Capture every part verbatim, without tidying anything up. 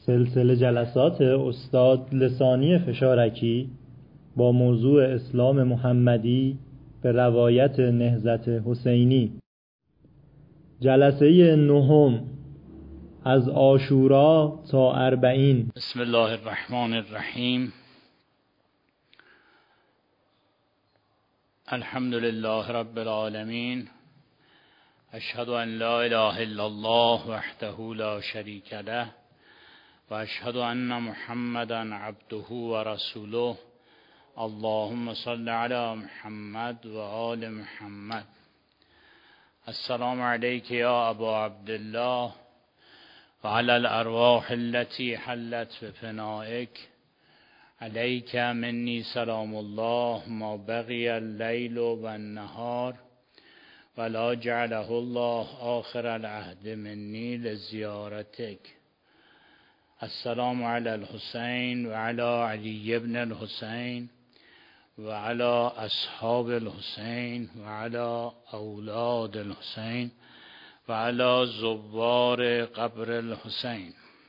سلسله جلسات استاد لسانی فشارکی با موضوع اسلام محمدی به روایت نهضت حسینی. جلسه نهم از عاشورا تا اربعین. بسم الله الرحمن الرحیم. الحمد لله رب العالمین. اشهد ان لا اله الا الله وحده لا شریک له و اشهد ان محمدا عبده و رسوله. اللهم صل علی محمد و آل محمد. السلام علیک یا ابا عبدالله و علی الارواح التي حلت بفنائک. علیک منی سلام الله ما بقی اللیل و النهار ولا جعله الله آخر العهد منی لزیارتک. السلام علی الحسین و علی علی ابن الحسین و علی اصحاب الحسین و علی اولاد الحسین و علی زوار قبر الحسین.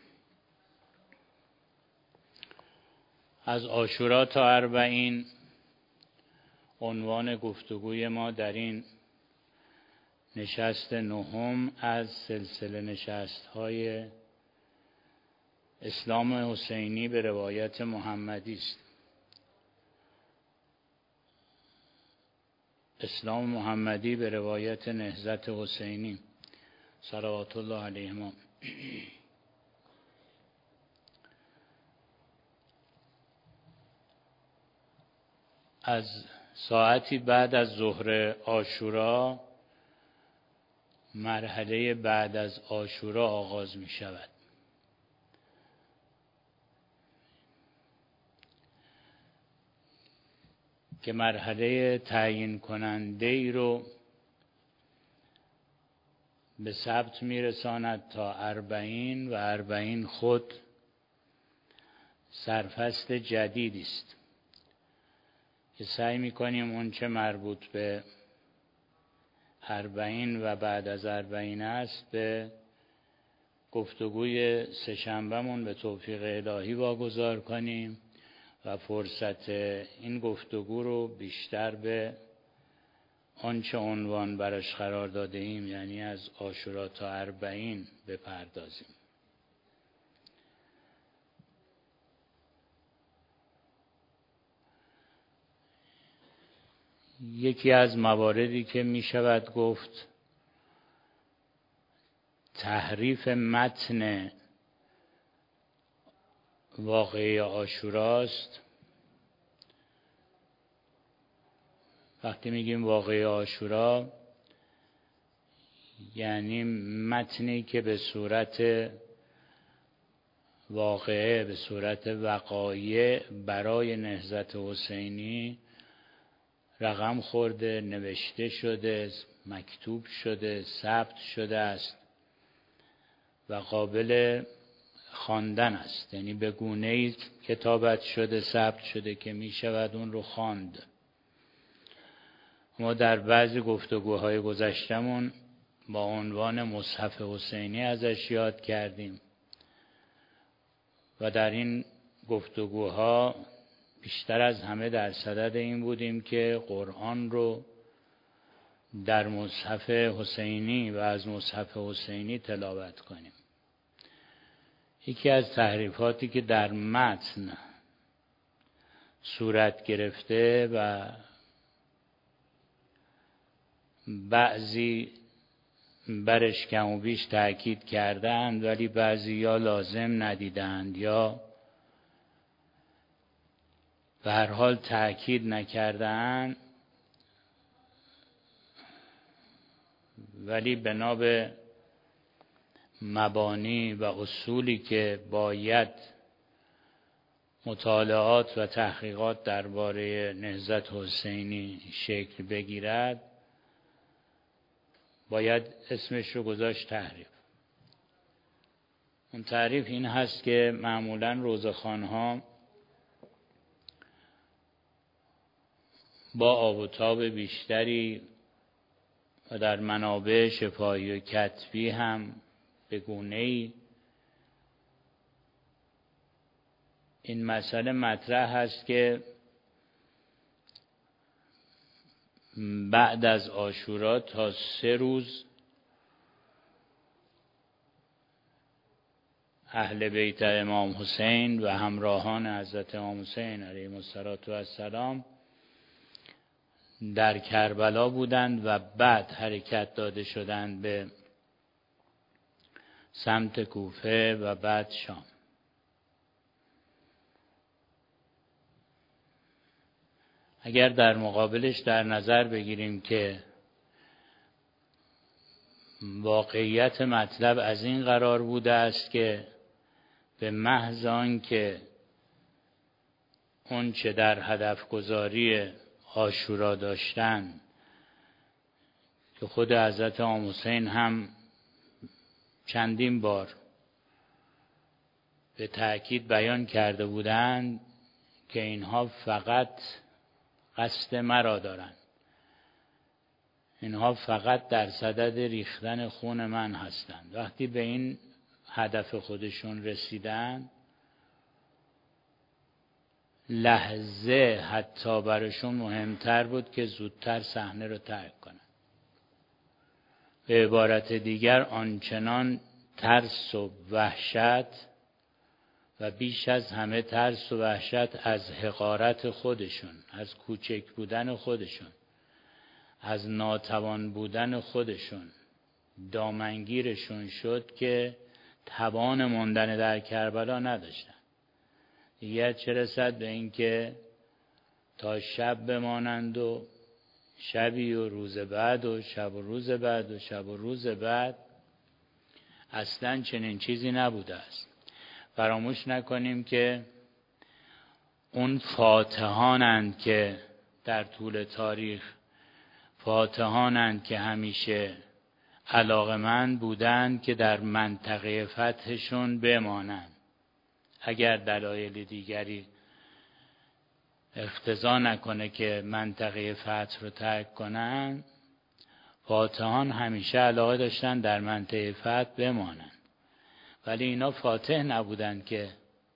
از عاشورا تا اربعین عنوان گفتگوی ما در این نشست نهم از سلسله نشست‌های اسلام حسینی به روایت محمدی است. اسلام محمدی به روایت نهضت حسینی صلوات الله علیهما. از ساعتی بعد از ظهر عاشورا مرحله بعد از عاشورا آغاز می شود که مرحله تعیین کننده ای رو به ثبت می رساند تا اربعین و اربعین خود سرفصل جدیدی است که سعی می کنیم اون چه مربوط به اربعین و بعد از اربعین است به گفتگوی سه‌شنبه‌مون به توفیق الهی واگذار کنیم و فرصت این گفتگو رو بیشتر به آنچه عنوان براش قرار داده ایم، یعنی از عاشورا تا اربعین، بپردازیم. یکی از مواردی که می شود گفت تحریف متن واقعه عاشوراست. وقتی میگیم واقعه عاشورا یعنی متنی که به صورت واقعه، به صورت وقایع برای نهضت حسینی رقم خورده، نوشته شده، مکتوب شده، ثبت شده است و قابل خواندن است. یعنی به گونه‌ای کتابت شده، ثبت شده که می شود اون رو خواند. ما در بعضی گفتگوهای گذشتمون با عنوان مصحف حسینی ازش یاد کردیم و در این گفتگوها بیشتر از همه در صدد این بودیم که قرآن رو در مصحف حسینی و از مصحف حسینی تلاوت کنیم. یکی از تحریفاتی که در متن صورت گرفته و بعضی برش کم و بیش تأکید کردند ولی بعضی یا لازم ندیدند یا به هر حال تأکید نکردند، ولی بنا به مبانی و اصولی که باید مطالعات و تحقیقات درباره نهضت حسینی شکل بگیرد باید اسمش رو گذاشت تحریف. اون تعریف این هست که معمولاً روزخوان‌ها با آب و تاب بیشتری و در منابع شفاهی و کتبی هم به گونه‌ای این مسئله مطرح هست که بعد از عاشورا تا سه روز اهل بیت امام حسین و همراهان حضرت امام حسین علیه السلام در کربلا بودند و بعد حرکت داده شدند به سمت کوفه و بعد شام. اگر در مقابلش در نظر بگیریم که واقعیت مطلب از این قرار بوده است که به محض آنکه اون چه در هدف گذاری عاشورا داشتن که خود حضرت امام حسین هم چندین بار به تأکید بیان کرده بودند که اینها فقط قصد مرا دارند، اینها فقط در صدد ریختن خون من هستند. وقتی به این هدف خودشون رسیدن، لحظه حتی براشون مهمتر بود که زودتر صحنه رو ترک کنن. به عبارت دیگر آنچنان ترس و وحشت و بیش از همه ترس و وحشت از حقارت خودشون، از کوچک بودن خودشون، از ناتوان بودن خودشون دامنگیرشون شد که توان ماندن در کربلا نداشتن. دیگر چه رسد به این که تا شب بمانند و شبی و روز بعد و شب و روز بعد و شب و روز بعد. اصلا چنین چیزی نبوده است. فراموش نکنیم که اون فاتحانند که در طول تاریخ فاتحانند که همیشه علاقمند بودند که در منطقه فتحشون بمانند. اگر دلایل دیگری اقتضا نکنه که منطقه فتح رو ترک کنن، فاتحان همیشه علاقه داشتن در منطقه فتح بمانند. ولی اینا فاتح نبودند که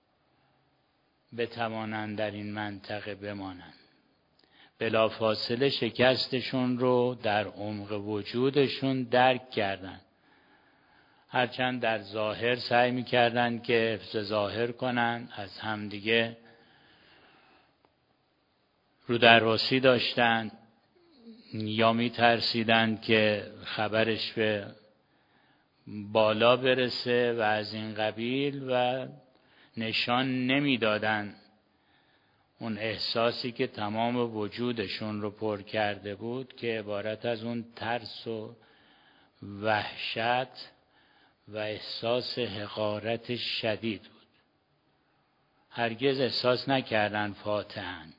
بتوانند در این منطقه بمانند. بلافاصله شکستشون رو در عمق وجودشون درک کردند. هرچند در ظاهر سعی می‌کردن که حفظ ظاهر کنن، از همدیگه رو در راسی داشتن یا می‌ترسیدن که خبرش به بالا برسه و از این قبیل و نشان نمی‌دادن اون احساسی که تمام وجودشون رو پر کرده بود که عبارت از اون ترس و وحشت و احساس حقارت شدید بود. هرگز احساس نکردن فاتحن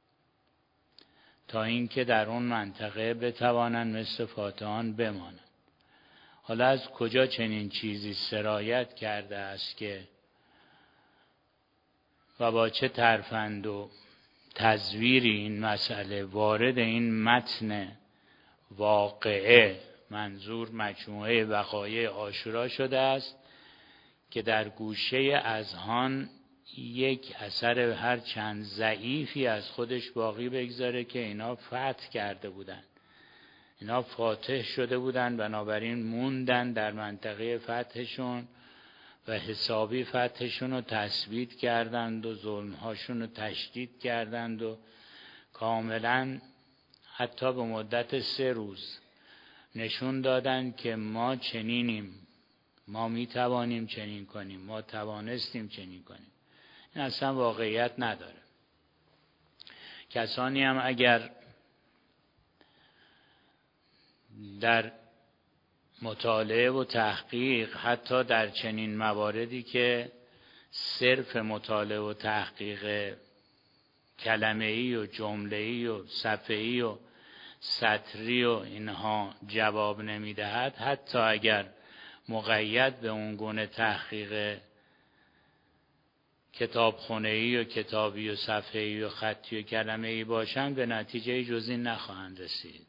تا اینکه در اون منطقه بتوانند مثل فاتحان بمانند. حالا از کجا چنین چیزی سرایت کرده است که و با چه ترفند و تزویری این مسئله وارد این متن واقعه منظور مجموعه وقایع عاشورا شده است که در گوشه اذهان یک اثر هر چند ضعیفی از خودش باقی بگذاره که اینا فتح کرده بودن، اینا فاتح شده بودن، بنابراین موندن در منطقه فتحشون و حسابی فتحشون رو تثبیت کردند و ظلمهاشون رو تشدید کردند و کاملا حتی به مدت سه روز نشون دادن که ما چنینیم، ما می توانیم چنین کنیم، ما توانستیم چنین کنیم. این اصلا واقعیت نداره. کسانی هم اگر در مطالعه و تحقیق حتی در چنین مواردی که صرف مطالعه و تحقیق کلمه‌ای و جمله‌ای و صفحه‌ای و سطری و اینها جواب نمیدهد، حتی اگر مقید به اون گونه تحقیق کتابخونه‌ای و کتابی و صفحه‌ای و خطی و کلمه‌ای باشند، به نتیجه جز این نخواهند رسید.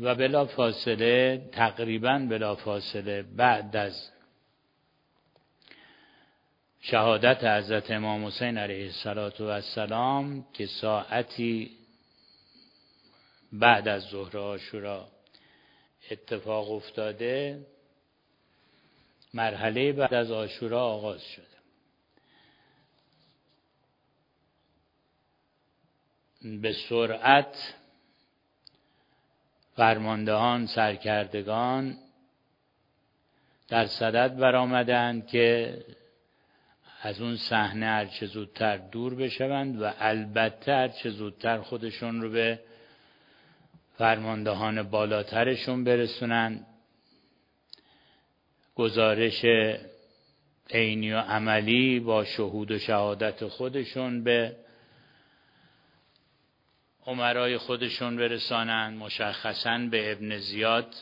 و بلا فاصله، تقریبا بلا فاصله بعد از شهادت حضرت امام حسین علیه السلام که ساعتی بعد از ظهر عاشورا اتفاق افتاده، مرحله بعد از عاشورا آغاز شده. به سرعت فرماندهان، سرکردگان در صدد برآمدند که از اون صحنه هر چه زودتر دور بشوند و البته هر چه زودتر خودشون رو به فرماندهان بالاترشون برسونن، گزارش عینی و عملی با شهود و شهادت خودشون به امرای خودشون برسانن، مشخصاً به ابن زیاد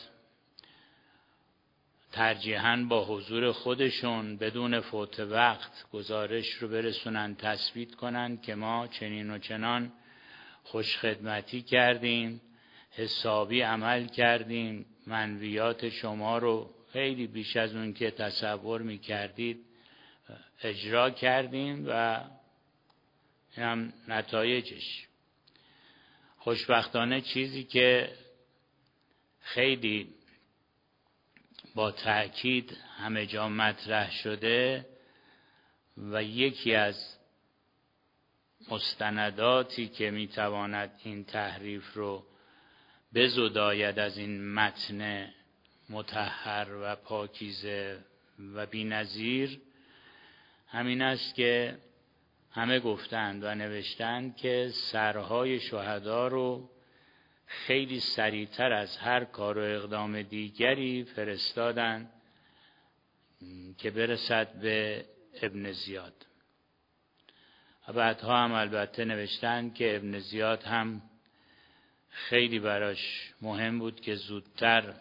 ترجیحاً با حضور خودشون بدون فوت وقت گزارش رو برسونن، تثبیت کنن که ما چنین و چنان خوش خدمتی کردیم، حسابی عمل کردیم، منویات شما رو خیلی بیش از اون که تصور می کردید اجرا کردیم و این هم نتایجش. خوشبختانه چیزی که خیلی با تأکید همه جا مطرح شده و یکی از مستنداتی که میتواند این تحریف رو بزداید از این متن مطهر و پاکیزه و بی‌نظیر همین است که همه گفتند و نوشتند که سرهای شهدا رو خیلی سریعتر از هر کار و اقدام دیگری فرستادن که برسد به ابن زیاد. و بعدها هم البته نوشتند که ابن زیاد هم خیلی براش مهم بود که زودتر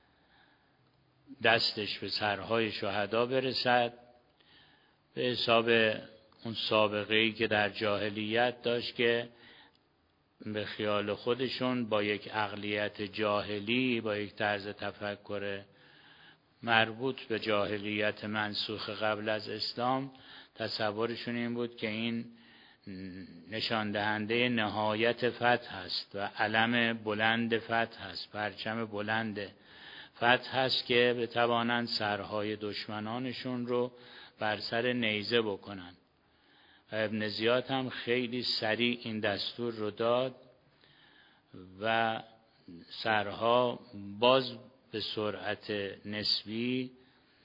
دستش به سرهای شهدا برسد، به حساب اون سابقه‌ای که در جاهلیت داشت که به خیال خودشون با یک عقلیت جاهلی، با یک طرز تفکر مربوط به جاهلیت منسوخ قبل از اسلام، تصورشون این بود که این نشان دهنده نهایت فتح است و علم بلند فتح است، پرچم بلند فتح است که بتوانند سرهای دشمنانشون رو بر سر نیزه بکنن. و ابن زیاد هم خیلی سریع این دستور رو داد و سرها باز به سرعت نسبی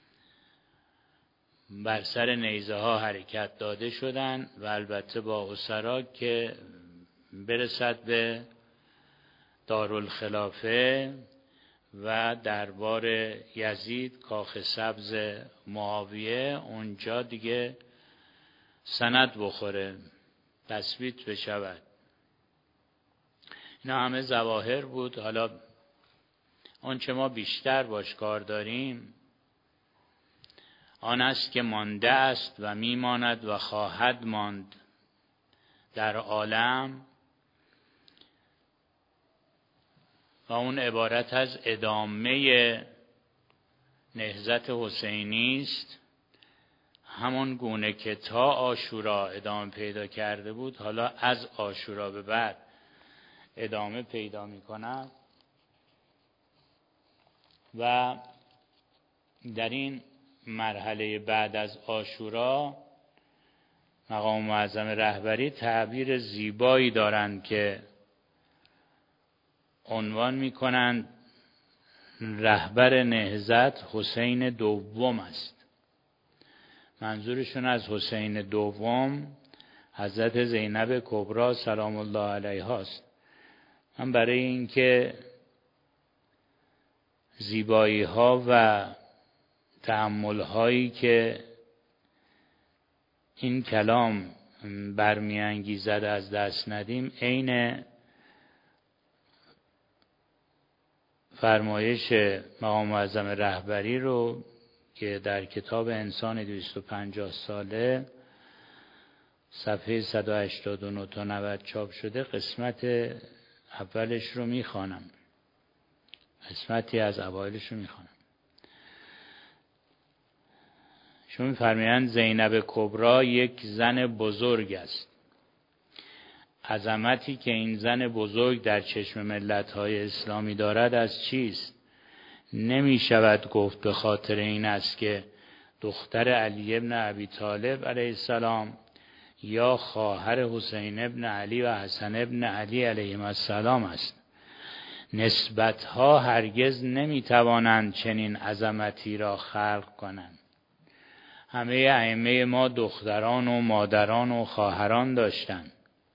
بر سر نیزه ها حرکت داده شدند و البته با اسرا که برسد به دارالخلافه و دربار یزید، کاخ سبز معاویه، اونجا دیگه سند بخوره، تثبیت بشود. اینا همه ظواهر بود. حالا آنچه ما بیشتر باش کار داریم آن است که مانده است و میماند و خواهد ماند در عالم و اون عبارت از ادامه نهضت حسینی است، همون گونه که تا عاشورا ادامه پیدا کرده بود حالا از عاشورا به بعد ادامه پیدا می کند. و در این مرحله بعد از عاشورا مقام معظم رهبری تعبیر زیبایی دارند که عنوان می کنند رهبر نهضت حسین دوم است. منظورشون از حسین دوم حضرت زینب کبری سلام الله علیها است. من برای اینکه زیبایی ها و تأمل هایی که این کلام برمیانگیزد از دست ندیم، عین فرمایش مقام معظم رهبری رو که در کتاب انسان دویست و پنجاه ساله صفحه صد و هشتاد و نه تا نود چاپ شده، قسمت اولش رو میخوانم. قسمتی از اوایلش رو میخوانم. شما می‌فرمایند زینب کبرا یک زن بزرگ است. عظمتی که این زن بزرگ در چشم ملت‌های اسلامی دارد از چیست؟ نمی شود گفت به خاطر این است که دختر علی ابن ابی طالب علیه السلام یا خواهر حسین ابن علی و حسن ابن علی علیهم السلام است. نسبتها هرگز نمی توانند چنین عظمتی را خلق کنند. همه ائمه ما دختران و مادران و خواهران داشتند،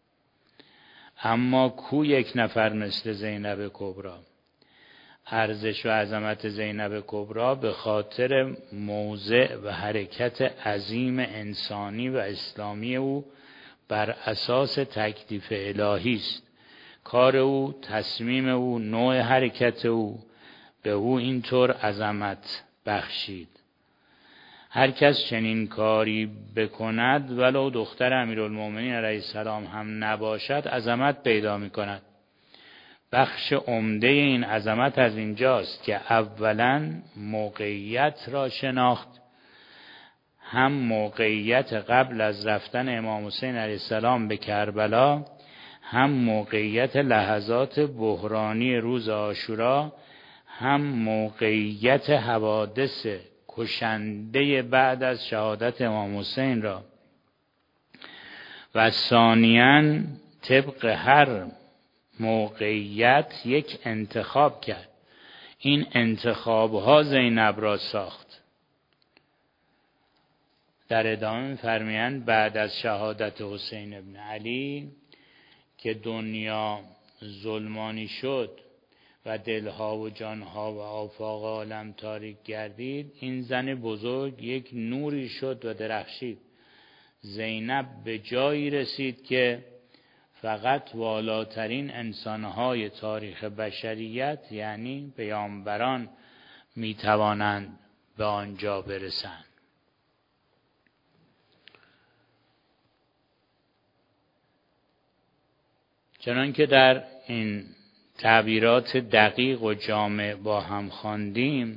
اما کو یک نفر مثل زینب کبرا؟ ارزش و عظمت زینب کبرا به خاطر موضع و حرکت عظیم انسانی و اسلامی او بر اساس تکلیف الهی است. کار او، تصمیم او، نوع حرکت او به او اینطور عظمت بخشید. هر کس چنین کاری بکند ولو دختر امیرالمومنین علیه السلام هم نباشد عظمت پیدا می کند. بخش عمده این عظمت از اینجاست که اولا موقعیت را شناخت، هم موقعیت قبل از رفتن امام حسین علیه السلام به کربلا، هم موقعیت لحظات بحرانی روز عاشورا، هم موقعیت حوادث کشنده بعد از شهادت امام حسین را. و ثانیاً طبق هر موقعیت یک انتخاب کرد. این انتخابها زینب را ساخت. در ادامه می‌فرمایند بعد از شهادت حسین ابن علی که دنیا ظلمانی شد و دلها و جانها و آفاق عالم تاریک گردید، این زن بزرگ یک نوری شد و درخشید. زینب به جایی رسید که فقط والاترین انسانهای تاریخ بشریت یعنی پیامبران میتوانند به آنجا برسند. چنانکه در این تعبیرات دقیق و جامع با هم خواندیم،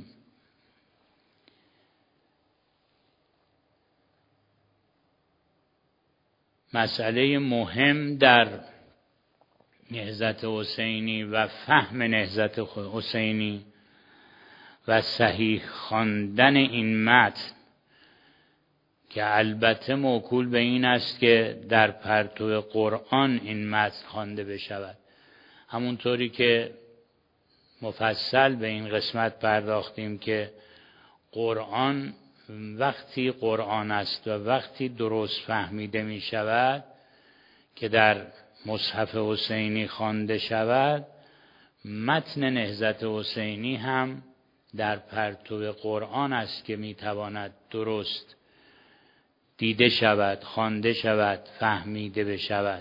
مسئله مهم در نهضت حسینی و فهم نهضت حسینی و صحیح خواندن این متن که البته موکول به این است که در پرتو قرآن این متن خوانده بشود، همونطوری که مفصل به این قسمت پرداختیم که قرآن وقتی قرآن است و وقتی درست فهمیده می شود که در مصحف حسینی خوانده شود، متن نهضت حسینی هم در پرتو قرآن است که می تواند درست دیده شود، خوانده شود، فهمیده بشود.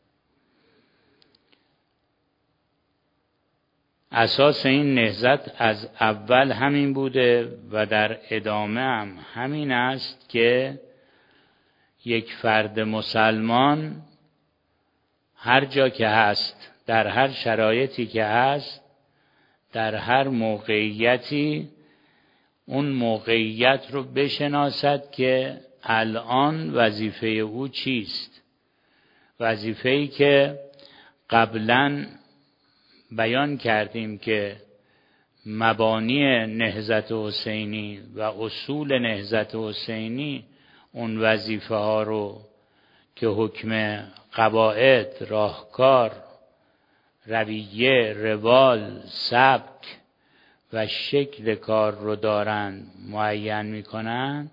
اساس این نهضت از اول همین بوده و در ادامه هم همین است که یک فرد مسلمان هر جا که هست، در هر شرایطی که هست، در هر موقعیتی اون موقعیت رو بشناسد که الان وظیفه او چیست. وظیفه‌ای که قبلاً بیان کردیم که مبانی نهضت حسینی و اصول نهضت حسینی اون وظیفه ها رو که حکم قواعد، راهکار، رویه، روال، سبک و شکل کار رو دارن معین میکنن،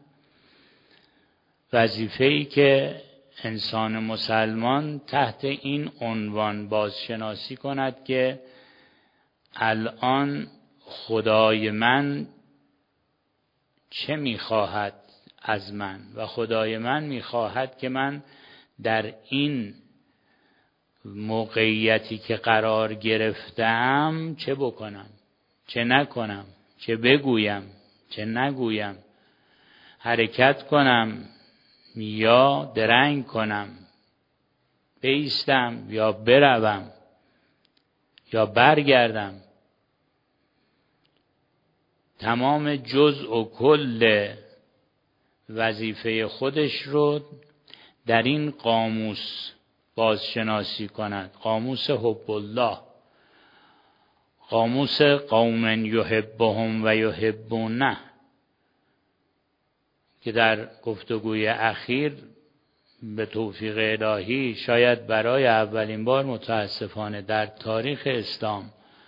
وظیفه‌ای که انسان مسلمان تحت این عنوان بازشناسی کند که الان خدای من چه میخواهد از من و خدای من میخواهد که من در این موقعیتی که قرار گرفتم چه بکنم، چه نکنم، چه بگویم، چه نگویم، حرکت کنم یا درنگ کنم، بایستم یا بروم یا برگردم. تمام جزء و کل وظیفه خودش رو در این قاموس بازشناسی کند. قاموس حب الله، قاموس قوم یحبهم و یحبونه، که در گفتگوی اخیر به توفیق الهی شاید برای اولین بار متاسفانه در تاریخ اسلام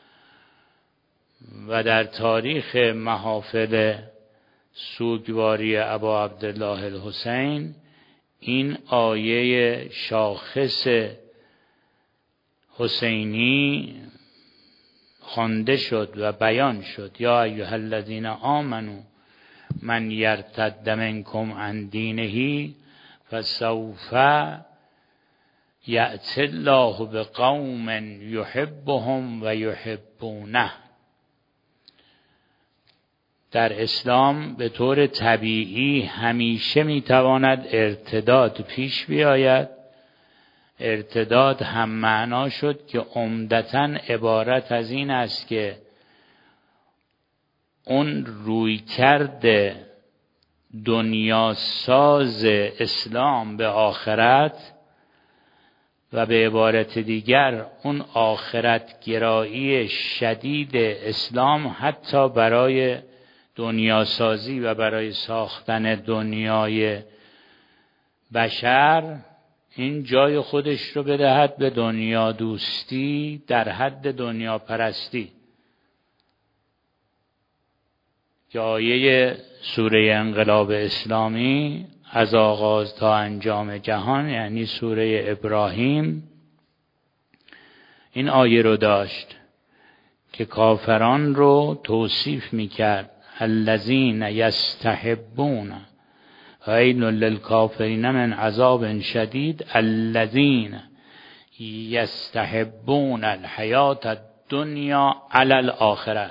و در تاریخ محافل سوگواری ابا عبدالله الحسین این آیه شاخص حسینی خوانده شد و بیان شد. یا ایها الذین آمنوا من یرتد منکم عن دینه فسوف یأتی الله بقوم یحبهم و یحبونه. در اسلام به طور طبیعی همیشه میتواند ارتداد پیش بیاید. ارتداد هم معنا شد که عمدتاً عبارت از این است که اون روی کرده دنیا ساز اسلام به آخرت و به عبارت دیگر اون آخرت گرایی شدید اسلام حتی برای دنیا سازی و برای ساختن دنیای بشر این جای خودش رو بدهد به دنیا دوستی در حد دنیا پرستی. که آیه سوره انقلاب اسلامی از آغاز تا انجام جهان یعنی سوره ابراهیم این آیه رو داشت که کافران رو توصیف میکرد. الذین یستحبون ویل للکافرین من عذاب شدید الذین یستحبون الحیات الدنیا علی الاخره.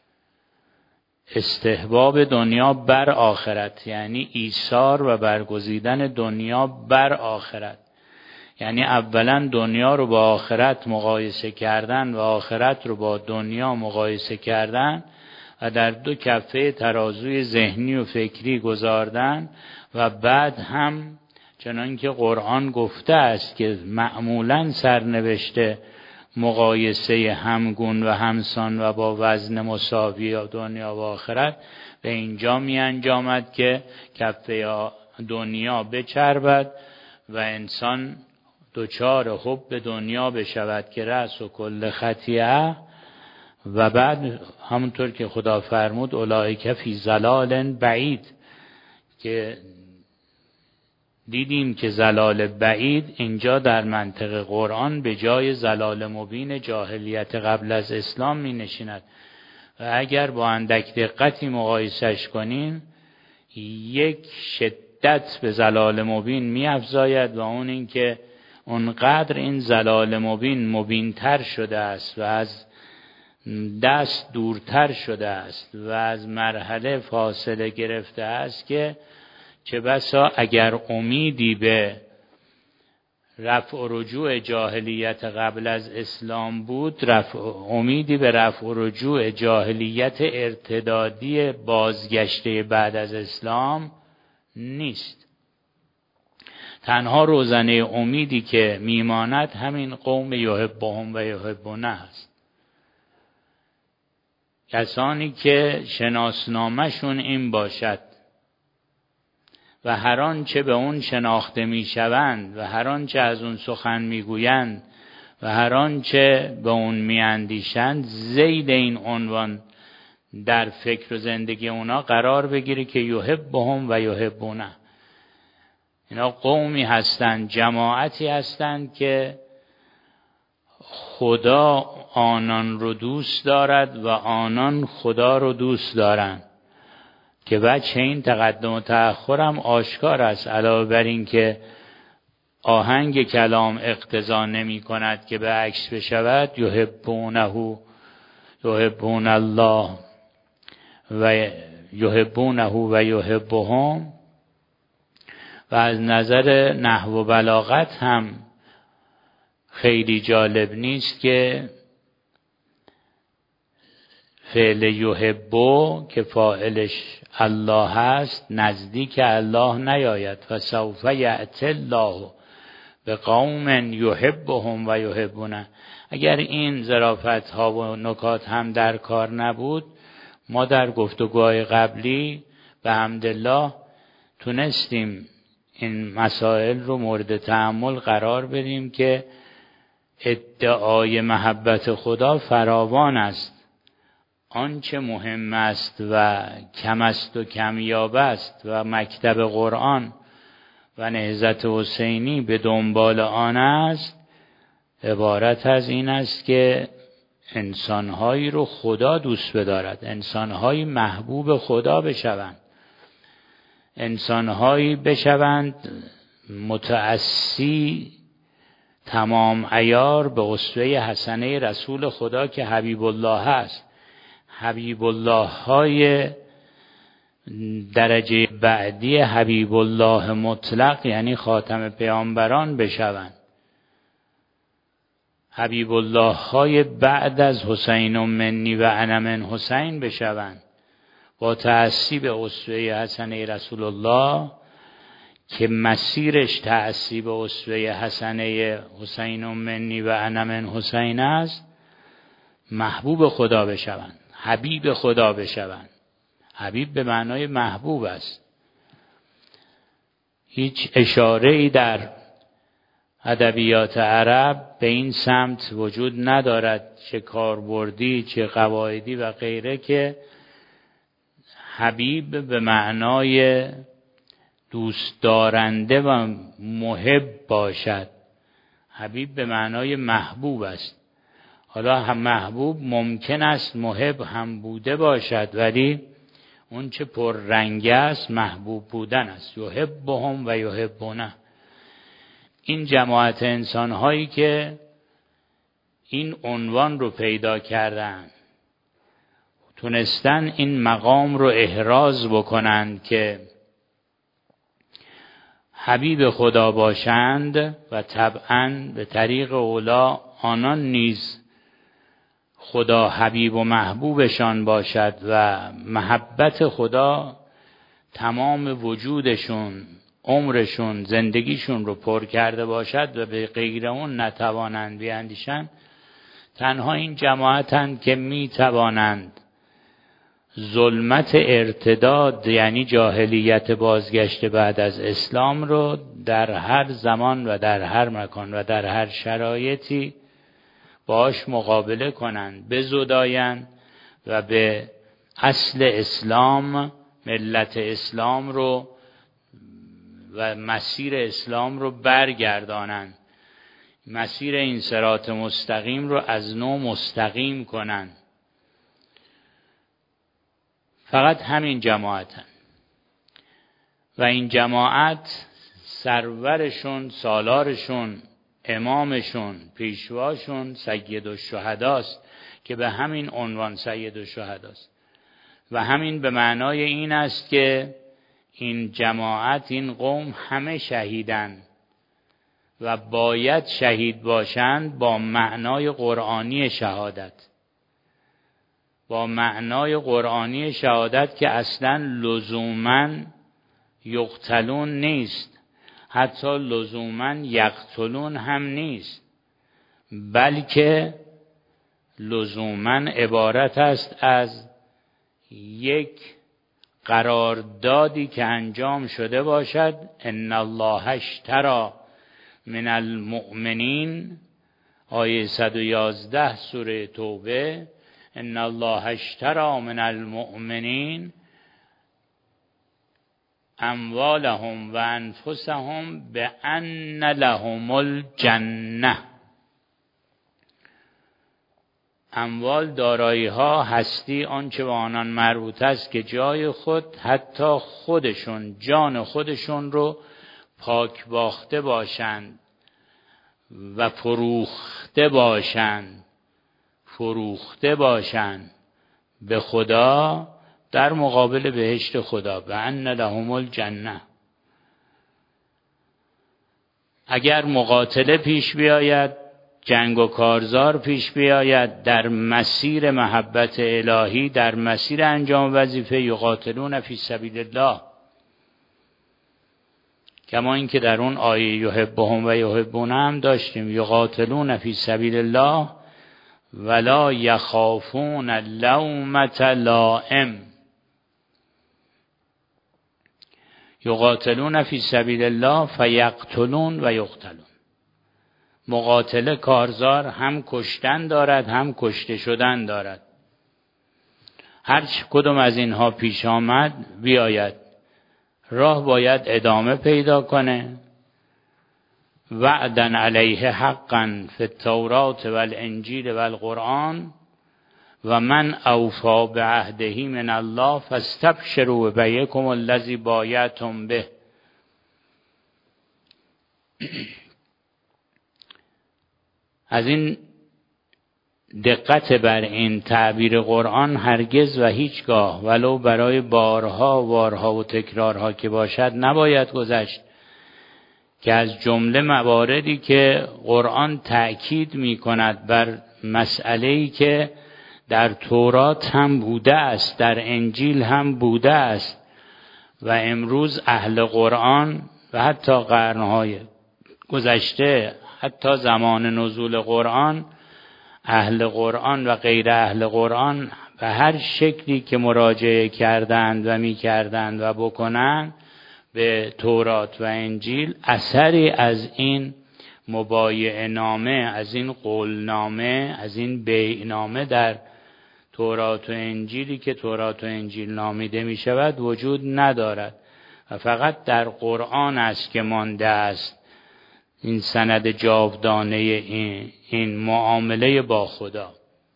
استحباب دنیا بر آخرت یعنی ایثار و برگزیدن دنیا بر آخرت، یعنی اولا دنیا رو با آخرت مقایسه کردن و آخرت رو با دنیا مقایسه کردن و در دو کفه ترازوی ذهنی و فکری گذاردن و بعد هم چنان که قرآن گفته است که معمولاً سرنوشته مقایسه همگون و همسان و با وزن مساوی دنیا و آخرت به اینجا می انجامد که کفه دنیا بچربد و انسان دچار حب دنیا بشود که رأس و کل خطیئه و بعد همونطور که خدا فرمود اولئک فی ضلال بعید، که دیدیم که ضلال بعید اینجا در منطق قرآن به جای ضلال مبین جاهلیت قبل از اسلام می نشیند و اگر با اندک دقتی مقایسش کنیم یک شدت به ضلال مبین می افزاید و اون این که اونقدر این ضلال مبین مبینتر شده است و از دست دورتر شده است و از مرحله فاصله گرفته است که چه بسا اگر امیدی به رفع و رجوع جاهلیت قبل از اسلام بود، رفع امیدی به رفع و رجوع جاهلیت ارتدادی بازگشته بعد از اسلام نیست. تنها روزنه امیدی که میماند همین قوم یحبهم و یحبونه است. کسانی که شناسنامه‌شون این باشد و هر آنچه به اون شناخته میشوند و هر آنچه از اون سخن میگویند و هر آنچه به اون میاندیشند زید این عنوان در فکر و زندگی اونا قرار بگیره که یحبهم و یحبونه. اینا قومی هستند، جماعتی هستند که خدا آنان رو دوست دارد و آنان خدا رو دوست دارند که بچه این تقدم و تأخرم آشکار است، علاوه بر این که آهنگ کلام اقتضا نمی کند که به عکس بشود. یحبونه یحبون الله و یحبونه و یحبهم و از نظر نحو و بلاغت هم خیلی جالب نیست که فعل یحبو که فاعلش الله هست نزدیک الله نیاید. فسوف یأتی الله بقوم یحبهم و یحبونه. اگر این ظرافت ها و نکات هم در کار نبود، ما در گفتگوهای قبلی به حمدالله تونستیم این مسائل رو مورد تأمل قرار بدیم که ادعای محبت خدا فراوان است. آنچه مهم است و کم است و کمیاب است و مکتب قرآن و نهضت حسینی به دنبال آن است، عبارت از این است که انسانهایی رو خدا دوست بدارد، انسانهایی محبوب خدا بشوند، انسانهایی بشوند متأسی تمام عیار به اسوه حسنه رسول خدا که حبیب الله هست. حبیب الله های درجه بعدی حبیب الله مطلق یعنی خاتم پیامبران بشوند. حبیب الله های بعد از حسین منی و انا من حسین بشوند، با تأسی به اسوه حسنه رسول الله که مسیرش تأسی به اسوه حسنه حسین منی و انا من حسین است، محبوب خدا بشوند، حبیب خدا بشوند. حبیب به معنای محبوب است. هیچ اشاره ای در ادبیات عرب به این سمت وجود ندارد، چه کاربردی چه قواعدی و غیره، که حبیب به معنای دوست دارنده و محب باشد. حبیب به معنای محبوب است. حالا هم محبوب ممکن است محب هم بوده باشد، ولی اون چه پر رنگ است محبوب بودن است. یحبهم و یحبونه. این جماعت انسان هایی که این عنوان رو پیدا کردن، تونستن این مقام رو احراز بکنند که حبیب خدا باشند و طبعاً به طریق اولا آنان نیز خدا حبیب و محبوبشان باشد و محبت خدا تمام وجودشون، عمرشون، زندگیشون رو پر کرده باشد و به غیر اون نتوانند بیاندیشند. تنها این جماعتند که می توانند ظلمت ارتداد یعنی جاهلیت بازگشت بعد از اسلام رو در هر زمان و در هر مکان و در هر شرایطی باش مقابله کنند، بزدایند و به اصل اسلام، ملت اسلام رو و مسیر اسلام رو برگردانند، مسیر این صراط مستقیم رو از نو مستقیم کنند. فقط همین جماعتن و این جماعت سرورشون، سالارشون، امامشون، پیشواشون سید الشهداست که به همین عنوان سید الشهداست و همین به معنای این است که این جماعت، این قوم همه شهیدن و باید شهید باشند با معنای قرآنی شهادت، با معنای قرآنی شهادت که اصلا لزوماً یقتلون نیست، حتی لزوماً یقتلون هم نیست، بلکه لزوماً عبارت است از یک قراردادی که انجام شده باشد. ان الله اشتری من المؤمنین، آیه صد و یازده سوره توبه، ان الله اشتری من المؤمنین اموالهم و انفسهم بان لهم الجنه. اموال، دارایی ها، هستی، آنچه به آنان مربوط است که جای خود، حتی خودشون، جان خودشون رو پاک باخته باشند و فروخته باشند فروخته باشند به خدا در مقابل بهشت خدا. و ان لهم الجنه. اگر مقاتله پیش بیاید، جنگ و کارزار پیش بیاید در مسیر محبت الهی، در مسیر انجام وظیفه، یقاتلون فی سبیل الله، کما اینکه در اون آیه یحبهم و یحبونه هم داشتیم یقاتلون فی سبیل الله ولا یخافون لومة لائم. یقاتلون فی سبیل الله فیقتلون و یقتلون. مقاتله کارزار هم کشتن دارد هم کشته شدن دارد. هر کدوم از اینها پیش آمد بیاید، راه باید ادامه پیدا کنه. وعدن علیه حقا فی التورات و الانجیل و القرآن و من اوفا بعهده من الله فاستبشروا ببیعکم الذی بایعتم به. از این دقت بر این تعبیر قرآن هرگز و هیچگاه ولو برای بارها وارها و تکرارها که باشد نباید گذشت که از جمله مواردی که قرآن تأکید می کند بر مسئله‌ای که در تورات هم بوده است، در انجیل هم بوده است و امروز اهل قرآن و حتی قرنهای گذشته، حتی زمان نزول قرآن، اهل قرآن و غیر اهل قرآن به هر شکلی که مراجعه کردند و می کردند و بکنند به تورات و انجیل، اثری از این مبایعه نامه، از این قول نامه، از این بیع نامه در تورات و انجیلی که تورات و انجیل نامیده می شود وجود ندارد و فقط در قرآن است که مانده است این سند جاودانه، این, این معامله با خدا.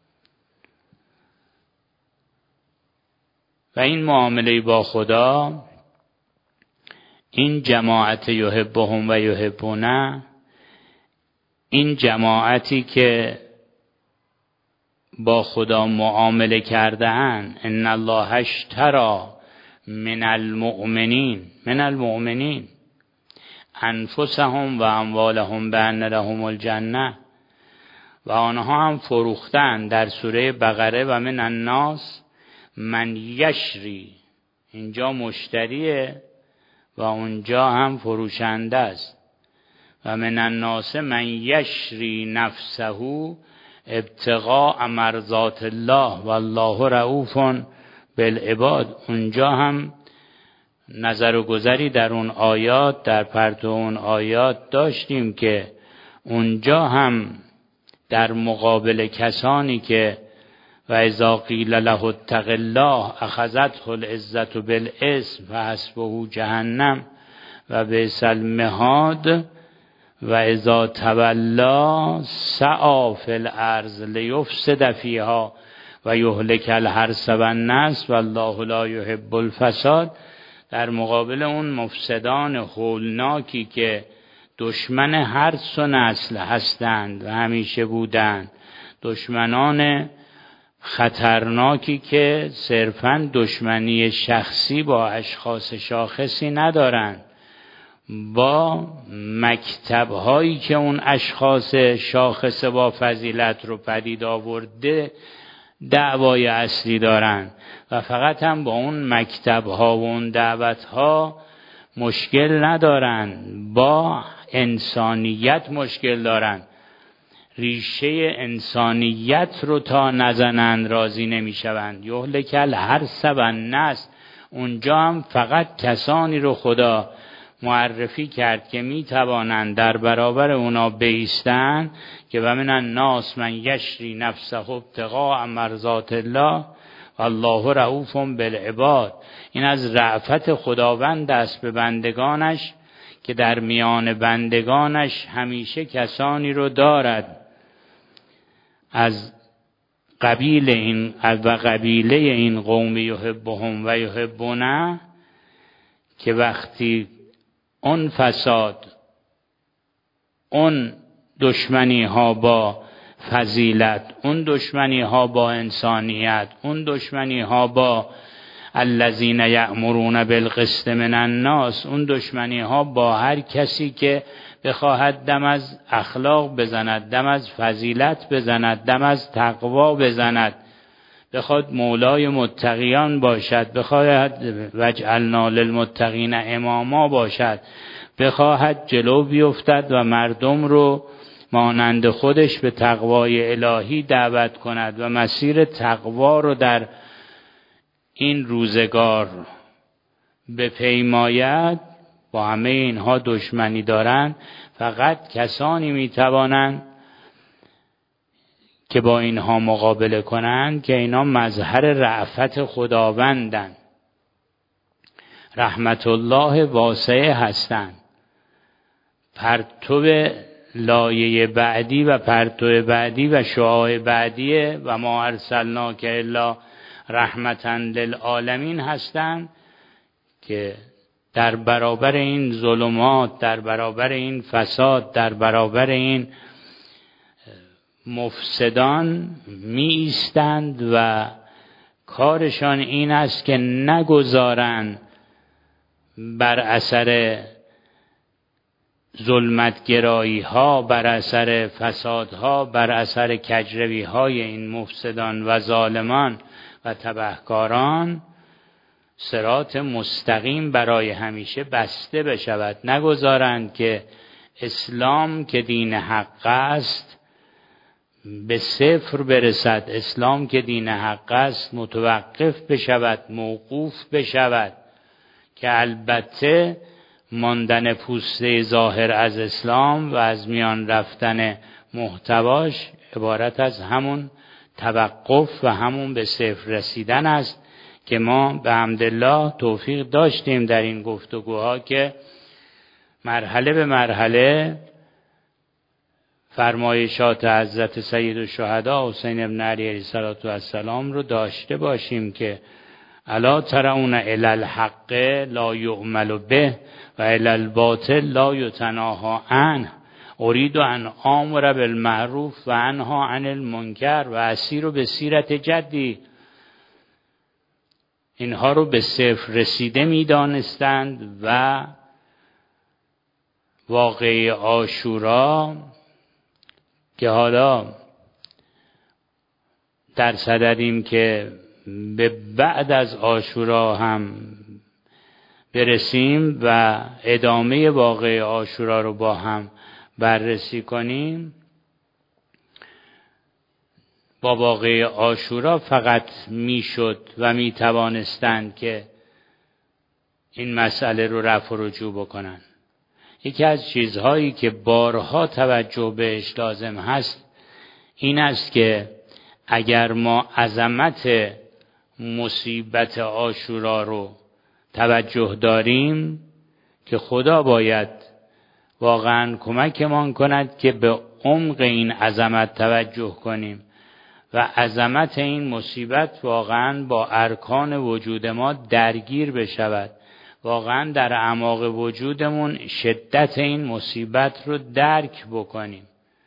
و این معامله با خدا، این جماعت یحبهم و یحبونه، این جماعتی که با خدا معامله کرده اند، ان الله اشتری من المؤمنین من المؤمنین انفسهم و اموالهم بان لهم الجنه، و آنها هم فروختند در سوره بقره و من الناس من یشری، اینجا مشتریه و اونجا هم فروشنده است. و من الناس من یشری نفسه ابتغاء مرضات الله والله رؤوف بالعباد. اونجا هم نظر و گذری در اون آیات، در پرتو اون آیات داشتیم که اونجا هم در مقابل کسانی که و اذا قیل له اتق الله اخذته العزة بالاسم فحسبه جهنم و بئس المهاد و اذا تولی سعی فی الارض لیفسد فیها و یهلک الحرث و النسل والله لا یحب الفساد. در مقابل اون مفسدان هولناکی که دشمن حرث و نسل هستند و همیشه بودند، دشمنان خطرناکی که صرفاً دشمنی شخصی با اشخاص شاخصی ندارند، با مکتب‌هایی که اون اشخاص شاخص با فضیلت رو پدید آورده دعوای اصلی دارند و فقط هم با اون مکتب‌ها و اون دعوت‌ها مشکل ندارند، با انسانیت مشکل دارند. ریشه انسانیت رو تا نزنند راضی نمی‌شوند. یهلک الحرث و النسل، اونجا هم فقط کسانی رو خدا معرفی کرد که می توانند در برابر اونا بایستند که و من الناس من یشری نفسه ابتغاء مرضات الله والله رؤوف بالعباد. این از رأفت خداوند است به بندگانش که در میان بندگانش همیشه کسانی رو دارد از قبیل این و قبیله این قوم یحبهم و یحبونه، که وقتی اون فساد، اون دشمنی ها با فضیلت، اون دشمنی ها با انسانیت، اون دشمنی ها با الذین یأمرون بالقسط من الناس، اون دشمنی ها با هر کسی که بخواهد دم از اخلاق بزند، دم از فضیلت بزند، دم از تقوا بزند، بخواد مولای متقیان باشد، بخواهد وجعلنا للمتقین اماما باشد، بخواهد جلو بیفتد و مردم رو مانند خودش به تقوای الهی دعوت کند و مسیر تقوا رو در این روزگار بپیماید، با همه اینها دشمنی دارند. فقط کسانی میتوانند که با اینها مقابله کنند که اینا مظهر رأفت خداوندند، رحمت الله واسعه هستند. پرتو لایه بعدی و پرتو بعدی و شعاع بعدی و ما ارسلناک الا رحمتا للعالمین هستند که در برابر این ظلمات، در برابر این فساد، در برابر این مفسدان می ایستند و کارشان این است که نگذارند بر اثر ظلمتگرایی ها، بر اثر فسادها، بر اثر کجروی های این مفسدان و ظالمان و تبهکاران صراط مستقیم برای همیشه بسته بشود. نگذارند که اسلام که دین حق است به صفر برسد، اسلام که دین حق است متوقف بشود، موقوف بشود، که البته ماندن پوسته ظاهر از اسلام و از میان رفتن محتواش عبارت از همون توقف و همون به صفر رسیدن است که ما به حمدالله توفیق داشتیم در این گفتگوها که مرحله به مرحله فرمایشات حضرت سید الشهدا حسین ابن علی علیه السلام رو داشته باشیم که الا ترون الی الحق لا یعمل به و الی الباطل لا یتناهی عنه ارید ان آمر بالمعروف و انها عن المنکر و اسیر به سیرت جدی. اینها رو به صفر رسیده می دانستند و واقعه عاشورا که حالا در صددیم که به بعد از عاشورا هم برسیم و ادامه واقعه عاشورا رو با هم بررسی کنیم. با واقعه عاشورا فقط میشد و میتوانستند که این مسئله رو رفع و رجوع بکنن. یکی از چیزهایی که بارها توجه بهش لازم هست این است که اگر ما عظمت مصیبت عاشورا رو توجه داریم که خدا باید واقعا کمکمان کند که به عمق این عظمت توجه کنیم و عظمت این مصیبت واقعا با ارکان وجود ما درگیر بشود، واقعا در اعماق وجودمون شدت این مصیبت رو درک بکنیم.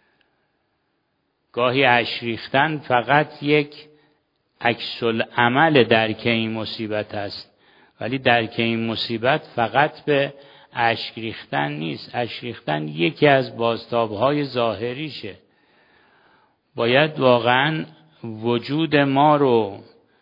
گاهی اشک ریختن فقط یک عکس العمل درک این مصیبت است، ولی درک این مصیبت فقط به اشک ریختن نیست. اشک ریختن یکی از بازتاب‌های ظاهریشه. باید واقعا وجود ما رو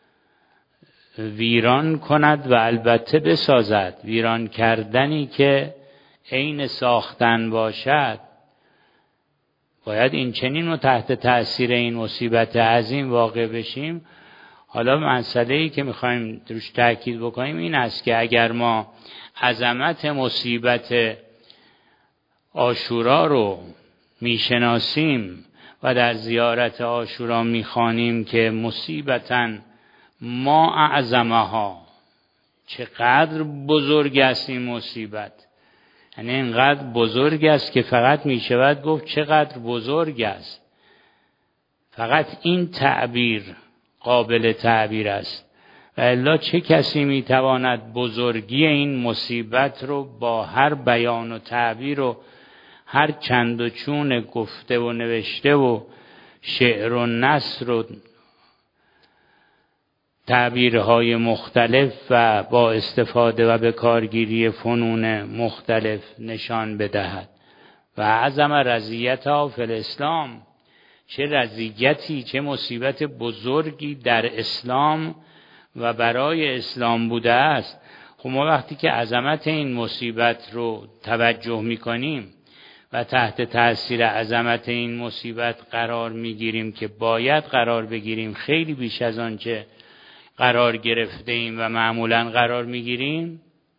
ویران کند و البته بسازد. ویران کردنی که عین ساختن باشد. باید این چنین و تحت تأثیر این مصیبت عظیم واقع بشیم. حالا مسئله‌ای که می‌خوایم روش تاکید بکنیم این است که اگر ما عظمت مصیبت عاشورا رو میشناسیم و در زیارت عاشورا میخوانیم که مصیبتاً ما اعظمها، چقدر بزرگ است این مصیبت، یعنی اینقدر بزرگ است که فقط میشود گفت چقدر بزرگ است. فقط این تعبیر قابل تعبیر است و الا چه کسی میتواند بزرگی این مصیبت رو با هر بیان و تعبیر و هر چند و چون گفته و نوشته و شعر و نثر و تعبیرهای مختلف و با استفاده و به کارگیری فنون مختلف نشان بدهد. و اعظم رضیتها فی الاسلام، چه رضیتی، چه مصیبت بزرگی در اسلام و برای اسلام بوده است. خب ما وقتی که عظمت این مصیبت رو توجه میکنیم و تحت تأثیر عظمت این مصیبت قرار میگیریم که باید قرار بگیریم، خیلی بیش از آنچه قرار گرفته ایم و معمولا قرار میگیریم،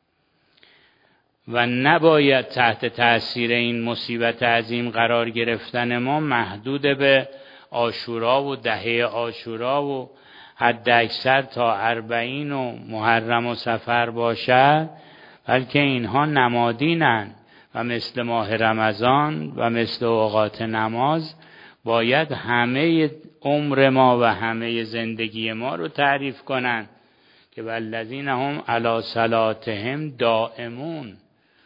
و نباید تحت تأثیر این مصیبت عظیم قرار گرفتن ما محدود به عاشورا و دهه عاشورا و حد اکثر تا اربعین و محرم و صفر باشد، بلکه اینها نمادینند و مثل ماه رمضان و مثل اوقات نماز باید همه عمر ما و همه زندگی ما رو تعریف کنند که والذین هم علی صلاتهم دائمون.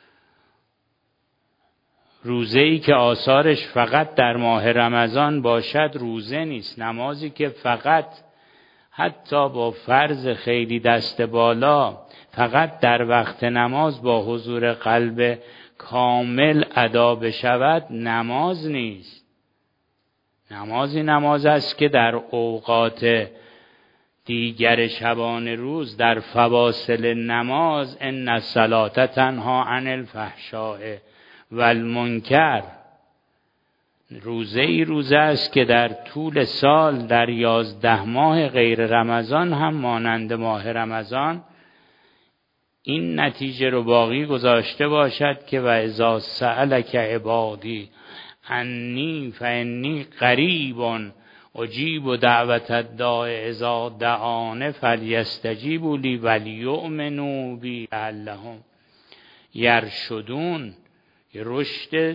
روزه‌ای که آثارش فقط در ماه رمضان باشد روزه نیست. نمازی که فقط حتی با فرض خیلی دست بالا فقط در وقت نماز با حضور قلب کامل ادا بشود نماز نیست. نمازی نماز است که در اوقات دیگر شبانه روز در فواصل نماز ان الصلاة تنها عن الفحشاء والمنکر، روزه ای روزه است که در طول سال در یازده ماه غیر رمضان هم مانند ماه رمضان این نتیجه رو باقی گذاشته باشد که و اذا سألک عبادی انی فانی قریب اجیب دعوت الداع اذا دعان فلیستجیبوا لی ولیؤمنوا بی لعلهم یرشدون. یه رشد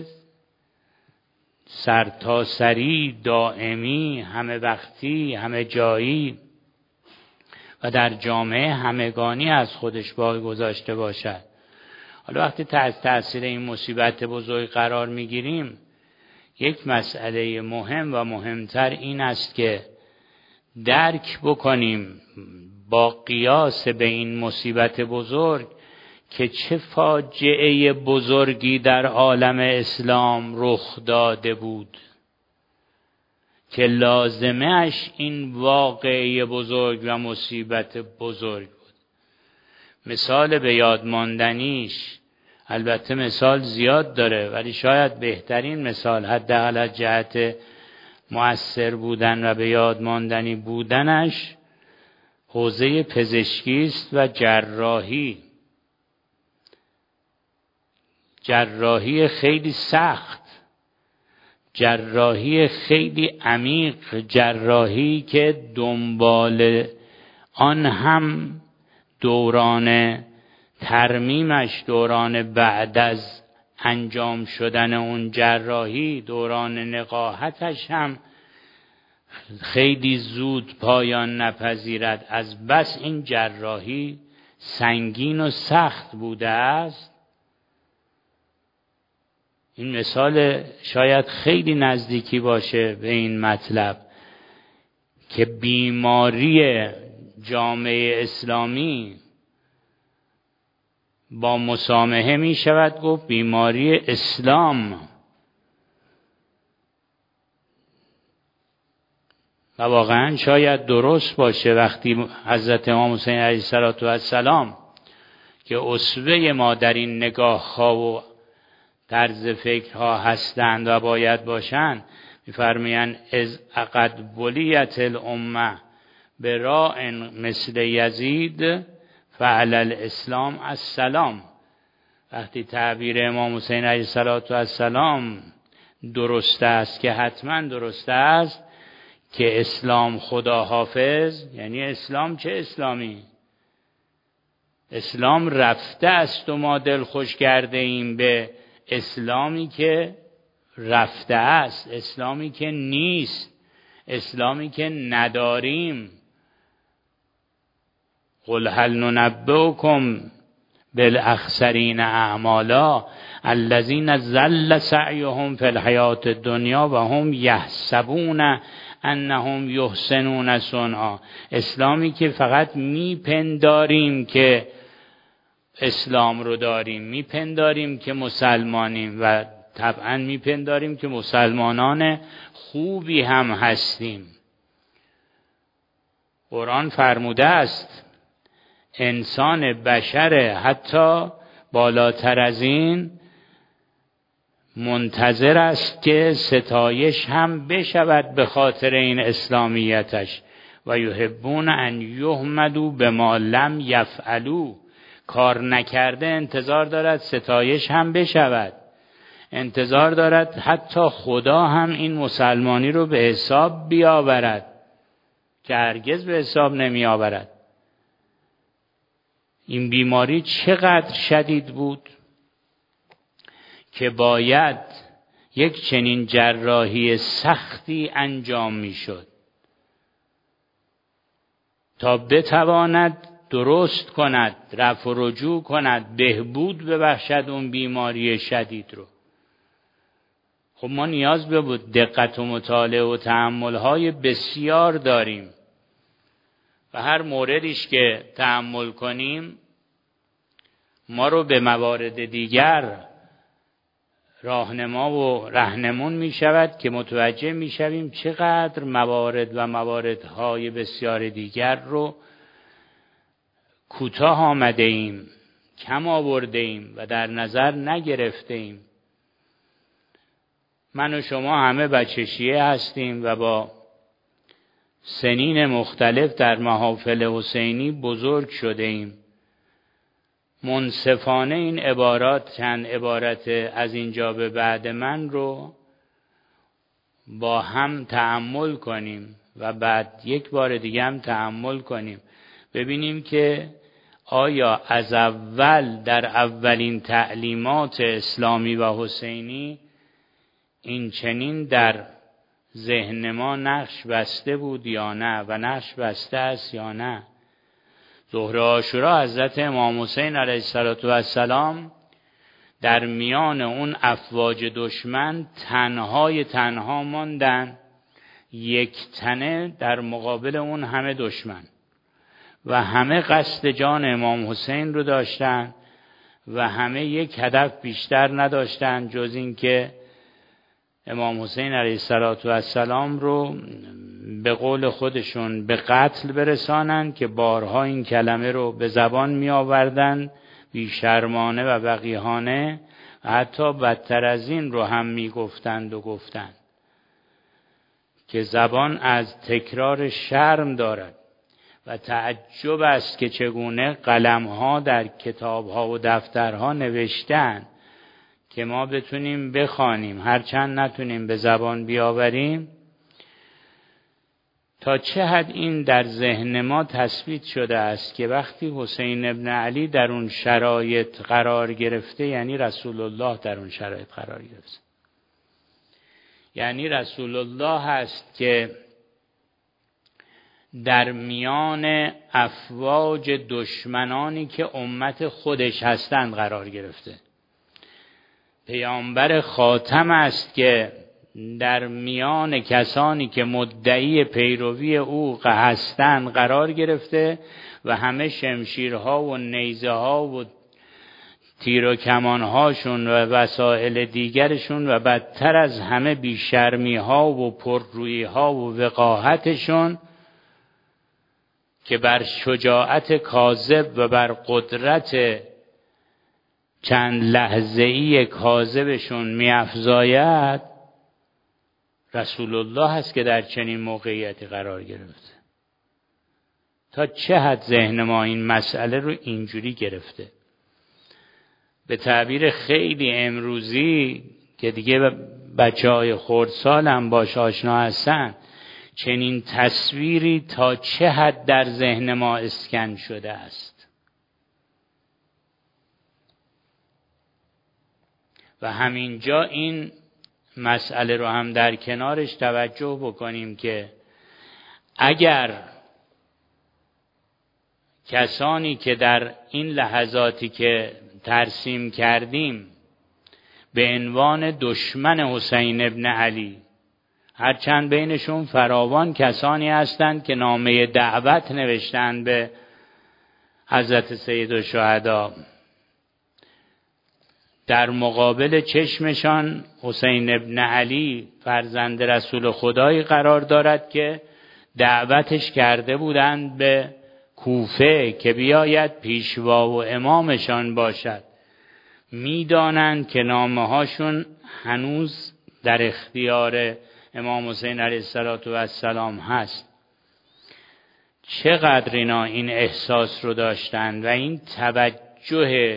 سرتاسری دائمی همه وقتی همه جایی و در جامعه همگانی از خودش باقی گذاشته باشد. حالا وقتی تحت تأثیر این مصیبت بزرگ قرار میگیریم، یک مسئله مهم و مهمتر این است که درک بکنیم با قیاس به این مصیبت بزرگ که چه فاجعه بزرگی در عالم اسلام رخ داده بود که لازمه اش این واقعه بزرگ و مصیبت بزرگ بود. مثال به یاد ماندنیش، البته مثال زیاد داره ولی شاید بهترین مثال حداقل از جهت مؤثر بودن و به یاد ماندنی بودنش حوزه پزشکی است و جراحی. جراحی خیلی سخت، جراحی خیلی عمیق، جراحی که دنبال آن هم دوران ترمیمش، دوران بعد از انجام شدن اون جراحی، دوران نقاهتش هم خیلی زود پایان نپذیرد، از بس این جراحی سنگین و سخت بوده است. این مثال شاید خیلی نزدیکی باشه به این مطلب که بیماری جامعه اسلامی با مسامحه می شود گفت بیماری اسلام. و واقعا شاید درست باشه وقتی حضرت امام حسین علیه السلام که اسوه ما در این نگاه ها و طرز فکرها هستند و باید باشند، می‌فرمایند از عقد بلیت الامه براء مثل یزید فعل الاسلام السلام. وقتی تعبیر امام حسین علیه السلام درست است که حتما درست است که اسلام خدا حافظ، یعنی اسلام چه اسلامی؟ اسلام رفته است و ما دل خوش کرده ایم به اسلامی که رفته است، اسلامی که نیست، اسلامی که نداریم. قل هل ننبئکم بالاخسرین اعمالا الذین ضل سعیهم فی الحیات الدنیا و هم یحسبون انهم یحسنون صنعا. اسلامی که فقط میپنداریم که اسلام رو داریم، میپنداریم که مسلمانیم و طبعا میپنداریم که مسلمانان خوبی هم هستیم. قرآن فرموده است انسان بشر حتی بالاتر از این منتظر است که ستایش هم بشود به خاطر این اسلامیتش و یحبون ان یحمدوا بما لم یفعلوا. کار نکرده انتظار دارد ستایش هم بشود، انتظار دارد حتی خدا هم این مسلمانی رو به حساب بیاورد که هرگز به حساب نمی آورد. این بیماری چقدر شدید بود که باید یک چنین جراحی سختی انجام می شد تا بتواند درست کند، رفع و رجوع کند، بهبود ببخشد اون بیماری شدید رو. خب ما نیاز به بود دقت و مطالعه و تأمل‌های بسیار داریم و هر موردیش که تأمل کنیم ما رو به موارد دیگر راهنما و رهنمون می شود که متوجه می شویم چقدر موارد و مواردهای بسیار دیگر رو کوتاه آمده ایم، کم آورده ایم و در نظر نگرفته ایم. من و شما همه بچه شیعه هستیم و با سنین مختلف در محافل حسینی بزرگ شده ایم. منصفانه این عبارات، چند عبارت از اینجا به بعد من رو با هم تأمل کنیم و بعد یک بار دیگه هم تأمل کنیم، ببینیم که آیا از اول در اولین تعلیمات اسلامی و حسینی این چنین در ذهن ما نقش بسته بود یا نه و نقش بسته است یا نه. ظهر عاشورا حضرت امام حسین علیه السلام در میان اون افواج دشمن تنهای تنها ماندن، یک تنه در مقابل اون همه دشمن و همه قصد جان امام حسین رو داشتن و همه یک هدف بیشتر نداشتن جز این که امام حسین علیه السلام رو به قول خودشون به قتل برسانن که بارها این کلمه رو به زبان می آوردن بی شرمانه و وقیحانه و حتی بدتر از این رو هم می گفتند و گفتند که زبان از تکرار شرم دارد و تعجب است که چگونه قلم‌ها در کتاب‌ها و دفترها نوشتن که ما بتونیم بخوانیم، هرچند نتونیم به زبان بیاوریم. تا چه حد این در ذهن ما تثبیت شده است که وقتی حسین ابن علی در اون شرایط قرار گرفته یعنی رسول الله در اون شرایط قرار گرفته، یعنی رسول الله هست که در میان افواج دشمنانی که امت خودش هستند قرار گرفته. پیامبر خاتم است که در میان کسانی که مدعی پیروی او هستند قرار گرفته و همه شمشیرها و نیزه ها و تیر و کمان هاشون و وسایل دیگرشون و بدتر از همه بیشرمی ها و پررویی ها و وقاحتشون که بر شجاعت کاذب و بر قدرت چند لحظه‌ای کاذبشون می‌افزاید، رسول الله هست که در چنین موقعیتی قرار گرفته. تا چه حد ذهن ما این مسئله رو اینجوری گرفته؟ به تعبیر خیلی امروزی که دیگه بچه‌های خردسال هم باش آشنا هستن، چنین تصویری تا چه حد در ذهن ما اسکن شده است. و همینجا این مسئله رو هم در کنارش توجه بکنیم که اگر کسانی که در این لحظاتی که ترسیم کردیم به عنوان دشمن حسین ابن علی، هرچند بینشون فراوان کسانی هستند که نامه دعوت نوشتند به حضرت سیدالشهدا، در مقابل چشمشان حسین ابن علی فرزند رسول خدایی قرار دارد که دعوتش کرده بودند به کوفه که بیاید پیشوا و امامشان باشد. میدانند که نامه هاشون هنوز در اختیار امام حسین علیه السلام هست. چقدر اینا این احساس رو داشتند و این توجه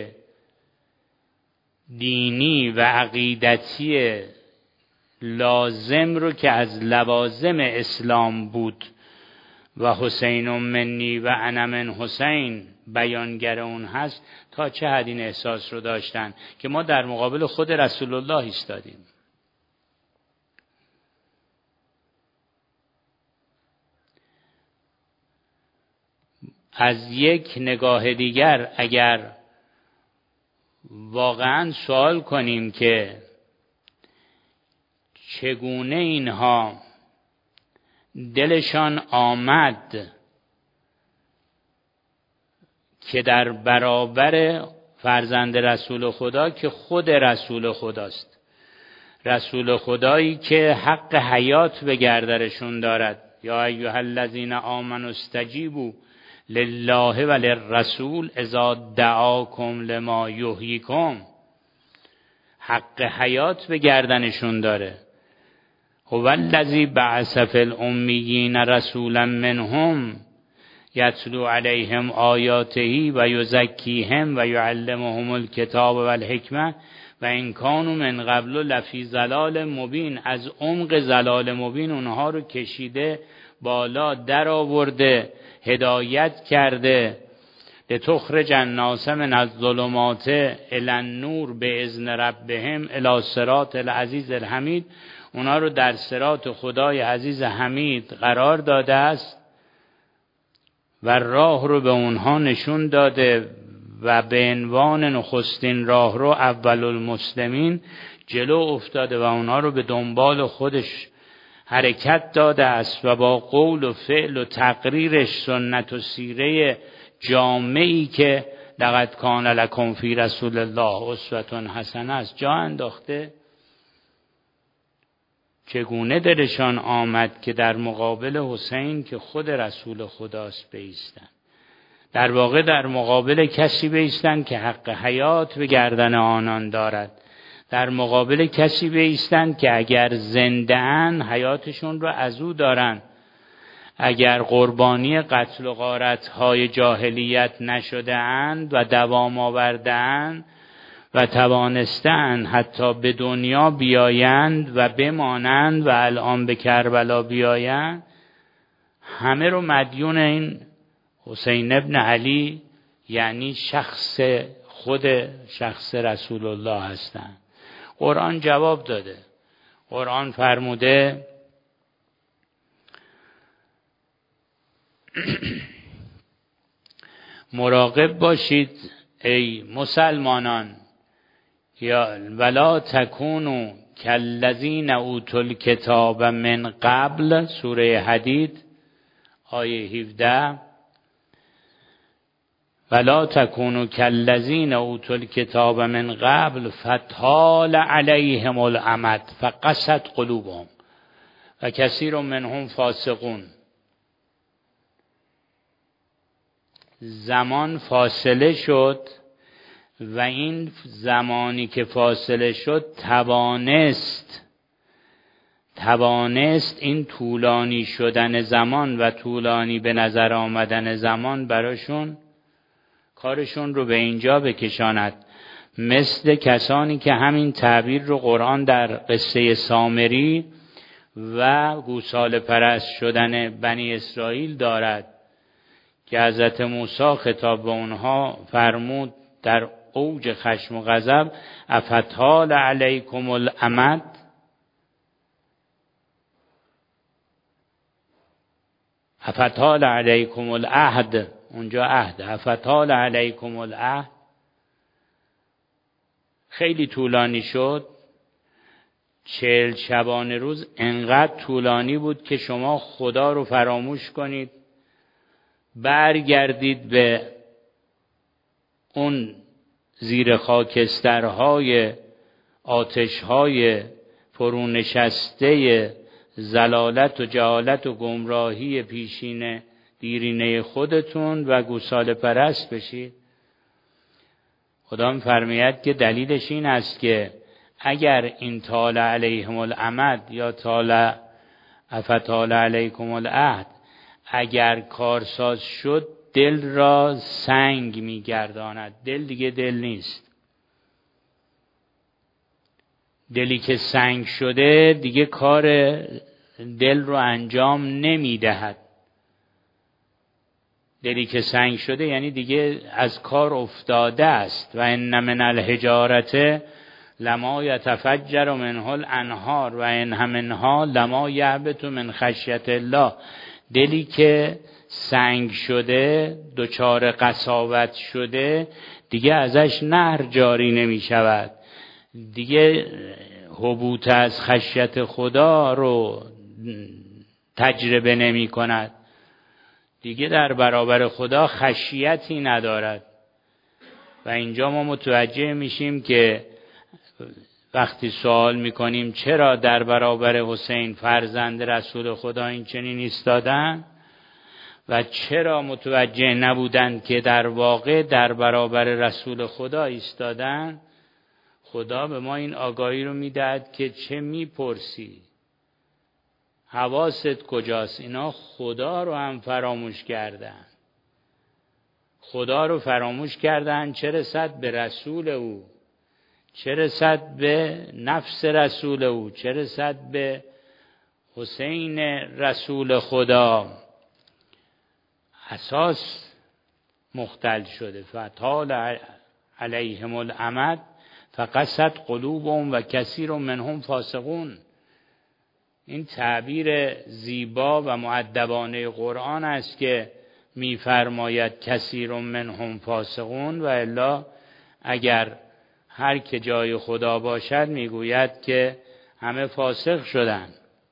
دینی و عقیدتی لازم رو که از لوازم اسلام بود و حسین منی و انا من حسین بیانگر اون هست، تا چه حد این احساس رو داشتن که ما در مقابل خود رسول الله ایستادیم. از یک نگاه دیگر اگر واقعا سوال کنیم که چگونه اینها دلشان آمد که در برابر فرزند رسول خدا که خود رسول خداست، رسول خدایی که حق حیات به گردنشون دارد، یا ایها الذین آمنوا استجیبوا لله و للرسول اذا دعاکم لما یحییکم، حق حیات به گردنشون داره. هو الذی بعث فی الامیین رسولا منهم یتلو علیهم آیاته و یزکیهم و یعلمهم الکتاب و الحکمه و ان کانوا من قبل لفی ضلال مبین. از عمق ضلال مبین اونها رو کشیده بالا، در آورده، هدایت کرده. لتخرج الناس من الظلمات الی النور باذن ربهم الی صراط العزیز الحمید. اونا رو در صراط خدای عزیز حمید قرار داده است و راه رو به اونها نشون داده و به عنوان نخستین راه رو اول المسلمین جلو افتاده و اونها رو به دنبال خودش حرکت داده است و با قول و فعل و تقریرش سنت و سیره جامعی که لقد کان لکم فی رسول الله اسوة حسنه است جا انداخته. چگونه دلشان آمد که در مقابل حسین که خود رسول خداست بایستند، در واقع در مقابل کسی بایستند که حق حیات به گردن آنان دارد، در مقابل کسی بایستند که اگر زنده اند حیاتشون رو از او دارند، اگر قربانی قتل و غارت‌های جاهلیت نشده اند و دوام آورده اند و توانستند حتی به دنیا بیایند و بمانند و الان به کربلا بیایند، همه رو مدیون این حسین ابن علی یعنی شخص خود شخص رسول الله هستند. قرآن جواب داده. قرآن فرموده مراقب باشید ای مسلمانان، یا ولا تکونوا کالذین اوتوا الکتاب من قبل، سوره حدید آیه هفده، ولا تکونوا کالذین اوتوا الکتاب من قبل فطال علیهم الامد فقست قلوبهم و کثیر منهم فاسقون. زمان فاصله شد و این زمانی که فاصله شد توانست توانست این طولانی شدن زمان و طولانی به نظر آمدن زمان براشون کارشون رو به اینجا بکشاند. مثل کسانی که همین تعبیر رو قرآن در قصه سامری و گوساله پرست شدن بنی اسرائیل دارد که حضرت موسی خطاب به اونها فرمود در اوج خشم و غضب افتال علیکم الامد، افتال علیکم العهد اونجا عهد، افتال علیکم العهد، خیلی طولانی شد. چهل شبانه روز انقدر طولانی بود که شما خدا رو فراموش کنید، برگردید به اون زیر خاکسترهای آتشهای فرونشسته زلالت و جهالت و گمراهی پیشین دیرینه خودتون و گوساله پرست بشید. خدا می‌فرماید که دلیلش این است که اگر این طال علیهم الامد یا طال افتال علیکم العهد اگر کارساز شد، دل را سنگ می‌گرداند. دل دیگه دل نیست. دلی که سنگ شده دیگه کار دل رو انجام نمی‌دهد. دلی که سنگ شده یعنی دیگه از کار افتاده است. و ان من الحجارة لما یتفجر منه الانهار و ان منها لما یهبط من خشیة الله. دلی که سنگ شده، دچار قساوت شده، دیگه ازش نهر جاری نمی شود، دیگه حبوط از خشیت خدا رو تجربه نمی کند، دیگه در برابر خدا خشیتی ندارد. و اینجا ما متوجه میشیم که وقتی سوال میکنیم چرا در برابر حسین فرزند رسول خدا این چنین ایستادن و چرا متوجه نبودند که در واقع در برابر رسول خدا ایستادن، خدا به ما این آگاهی رو میدهد که چه میپرسی، حواست کجاست؟ اینا خدا رو هم فراموش کردن. خدا رو فراموش کردن، چه رسد به رسول او، چه رسد به نفس رسول او، چه رسد به حسین رسول خدا. اساس مختل شده. فطال علیهم الامد فقست قلوبهم و کثیر منهم فاسقون. این تعبیر زیبا و مؤدبانه قرآن است که می‌فرماید کثیر منهم فاسقون، و الا اگر هر که جای خدا باشد میگوید که همه فاسق شدن.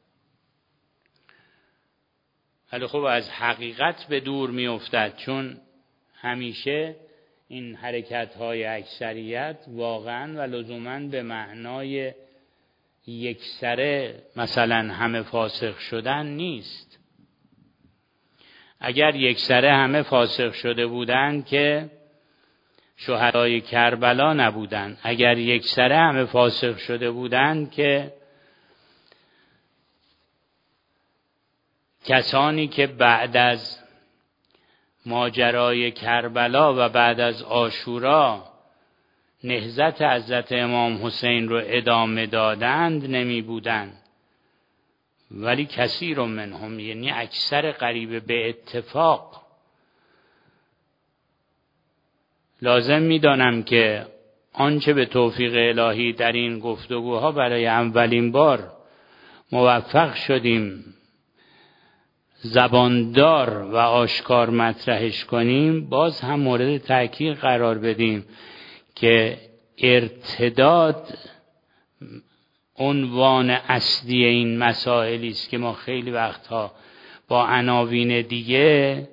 ولی خب از حقیقت به دور میافتد، چون همیشه این حرکت‌های اکثریت واقعاً و لزوماً به معنای یکسره مثلا همه فاسق شدن نیست. اگر یکسره همه فاسق شده بودند که شهدای کربلا نبودند. اگر یکسره همه فاسق شده بودند که کسانی که بعد از ماجرای کربلا و بعد از عاشورا نهضت حضرت امام حسین رو ادامه دادند نمی بودند. ولی کثیر منهم یعنی اکثر قریب به اتفاق. لازم می دانم که آنچه به توفیق الهی در این گفتگوها برای اولین بار موفق شدیم زباندار و آشکار مطرحش کنیم، باز هم مورد تأکید قرار بدیم که ارتداد عنوان اصلی این مسائلی است که ما خیلی وقتها با عناوین دیگه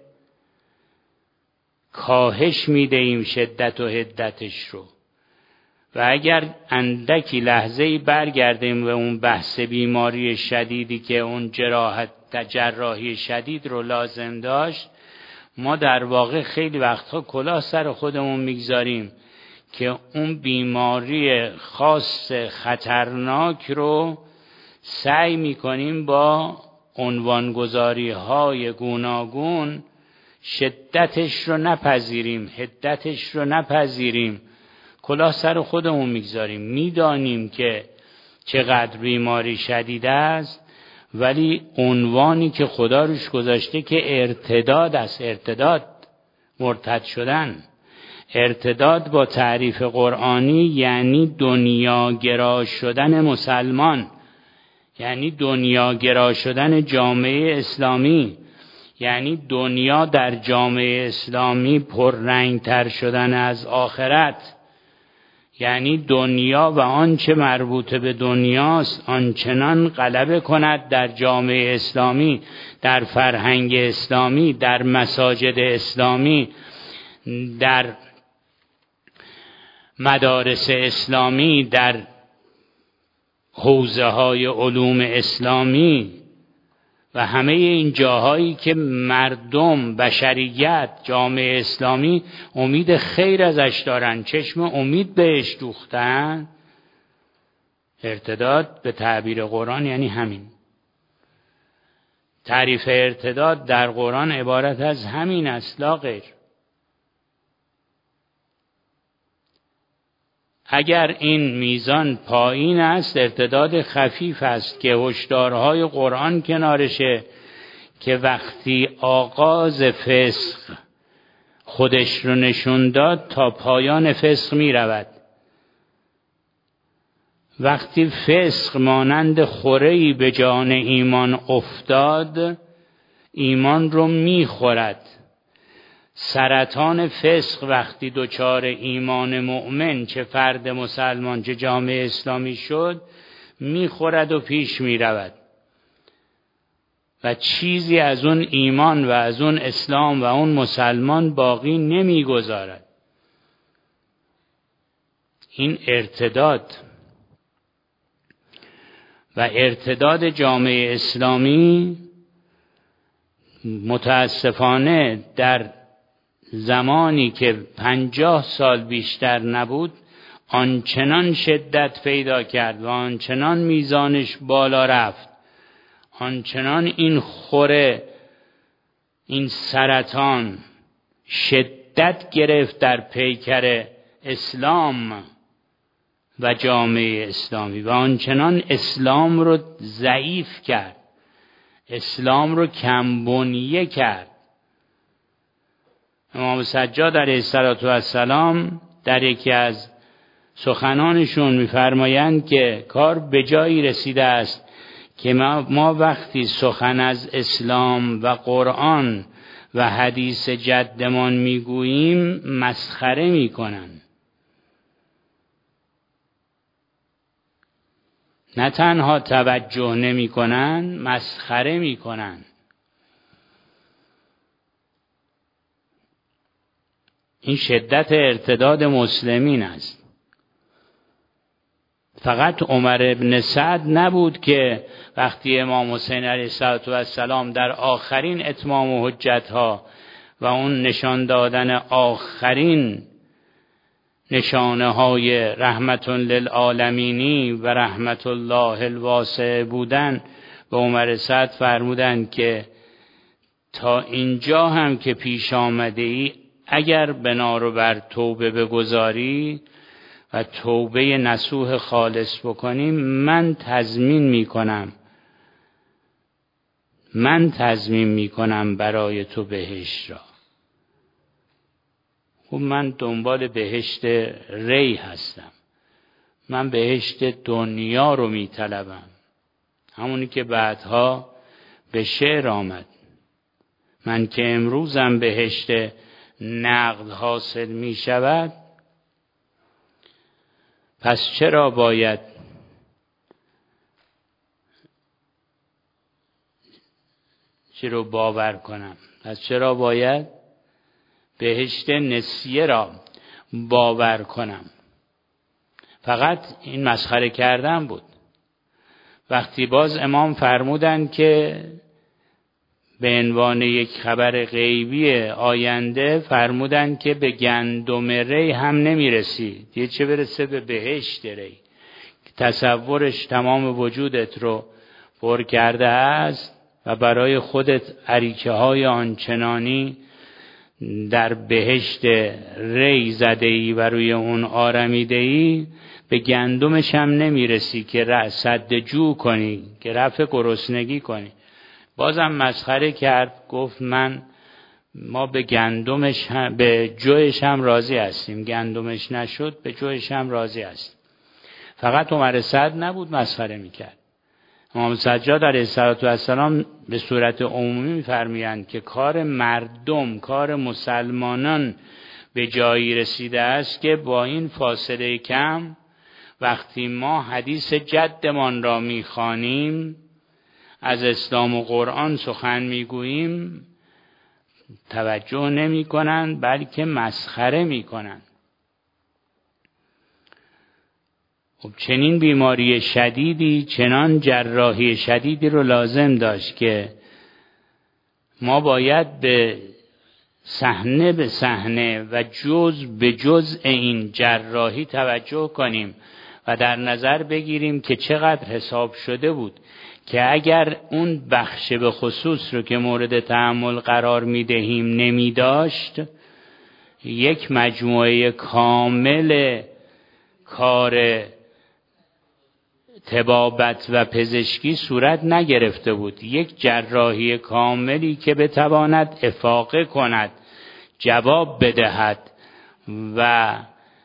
کاهش میدهیم شدت و حدتش رو. و اگر اندکی لحظه‌ای برگردیم و اون بحث بیماری شدیدی که اون جراحت جراحی شدید رو لازم داشت، ما در واقع خیلی وقتها کلاه سر خودمون میگذاریم که اون بیماری خاص خطرناک رو سعی میکنیم با عنوانگذاری های گوناگون شدتش رو نپذیریم، حدتش رو نپذیریم، کلاه سر خودمون میگذاریم. میدانیم که چقدر بیماری شدید است، ولی عنوانی که خدا روش گذاشته که ارتداد است، ارتداد مرتد شدن. ارتداد با تعریف قرآنی یعنی دنیاگرا شدن مسلمان، یعنی دنیاگرا شدن جامعه اسلامی، یعنی دنیا در جامعه اسلامی پررنگتر شدن از آخرت، یعنی دنیا و آنچه مربوط به دنیاست آنچنان غلبه کند در جامعه اسلامی، در فرهنگ اسلامی، در مساجد اسلامی، در مدارس اسلامی، در حوزه های علوم اسلامی و همه این جاهایی که مردم، بشریت، جامعه اسلامی امید خیر ازش دارن، چشم امید بهش دوختن. ارتداد به تعبیر قرآن یعنی همین. تعریف ارتداد در قرآن عبارت از همین است، لا غیر. اگر این میزان پایین است، ارتداد خفیف است که هشدارهای قرآن کنارشه که وقتی آغاز فسق خودش رو نشون داد تا پایان فسق می رود. وقتی فسق مانند خوره‌ای به جان ایمان افتاد، ایمان رو می خورد. سرطان فسق وقتی دچار ایمان مؤمن، چه فرد مسلمان چه جامعه اسلامی شد، میخورد و پیش میرود و چیزی از اون ایمان و از اون اسلام و اون مسلمان باقی نمیگذارد. این ارتداد و ارتداد جامعه اسلامی متاسفانه در زمانی که پنجاه سال بیشتر نبود آنچنان شدت پیدا کرد و آنچنان میزانش بالا رفت، آنچنان این خوره، این سرطان شدت گرفت در پیکر اسلام و جامعه اسلامی و آنچنان اسلام رو ضعیف کرد، اسلام رو کمبنیه کرد. امام سجاد علیه السلام در یکی از سخنانشون می‌فرمایند که کار به جایی رسیده است که ما, ما وقتی سخن از اسلام و قرآن و حدیث جدمان میگوییم مسخره میکنن. نه تنها توجه نمیکنن، مسخره میکنن. این شدت ارتداد مسلمین است. فقط عمر ابن سعد نبود که وقتی امام حسین علیه السلام در آخرین اتمام حجتها و اون نشان دادن آخرین نشانه های رحمت للعالمینی و رحمت الله الواسع بودن، به عمر سعد فرمودند که تا اینجا هم که پیش آمده ای اگر بنا رو بر توبه بگذاری و توبه نصوح خالص بکنیم، من تضمین میکنم من تضمین میکنم برای تو بهشت را. خب من دنبال بهشت ری هستم، من بهشت دنیا رو میطلبم، همونی که بعدها به شعر آمد. من که امروزم بهشت نقد حاصل می شود، پس چرا باید چی رو باور کنم؟ پس چرا باید بهشت نسیه را باور کنم؟ فقط این مسخره کردن بود. وقتی باز امام فرمودن که به عنوان یک خبر غیبی آینده فرمودن که به گندم ری هم نمیرسی، دیگه چه برسه به بهشت ری. تصورش تمام وجودت رو پر کرده است و برای خودت اریکه های آنچنانی در بهشت ری زده ای و روی اون آرمیده ای، به گندمش هم نمیرسی که سد جو کنی، که رفع گرسنگی کنی. بازم مسخره کرد، گفت من ما به گندمش هم به جویش هم راضی هستیم، گندمش نشد به جویش هم راضی هستیم. فقط عمر سعد نبود مسخره میکرد. امام سجاد علیه السلام به صورت عمومی می‌فرمایند که کار مردم، کار مسلمانان به جایی رسیده است که با این فاصله کم وقتی ما حدیث جدمان را می‌خوانیم، از اسلام و قرآن سخن می‌گوییم، توجه نمی‌کنند بلکه مسخره می‌کنند. خب چنین بیماری شدیدی، چنان جراحی شدیدی رو لازم داشت که ما باید به صحنه به صحنه و جز به جز این جراحی توجه کنیم و در نظر بگیریم که چقدر حساب شده بود که اگر اون بخش به خصوص رو که مورد تأمل قرار میدهیم نمی داشت، یک مجموعه کامل کار طبابت و پزشکی صورت نگرفته بود. یک جراحی کاملی که بتواند افاقه کند، جواب بدهد و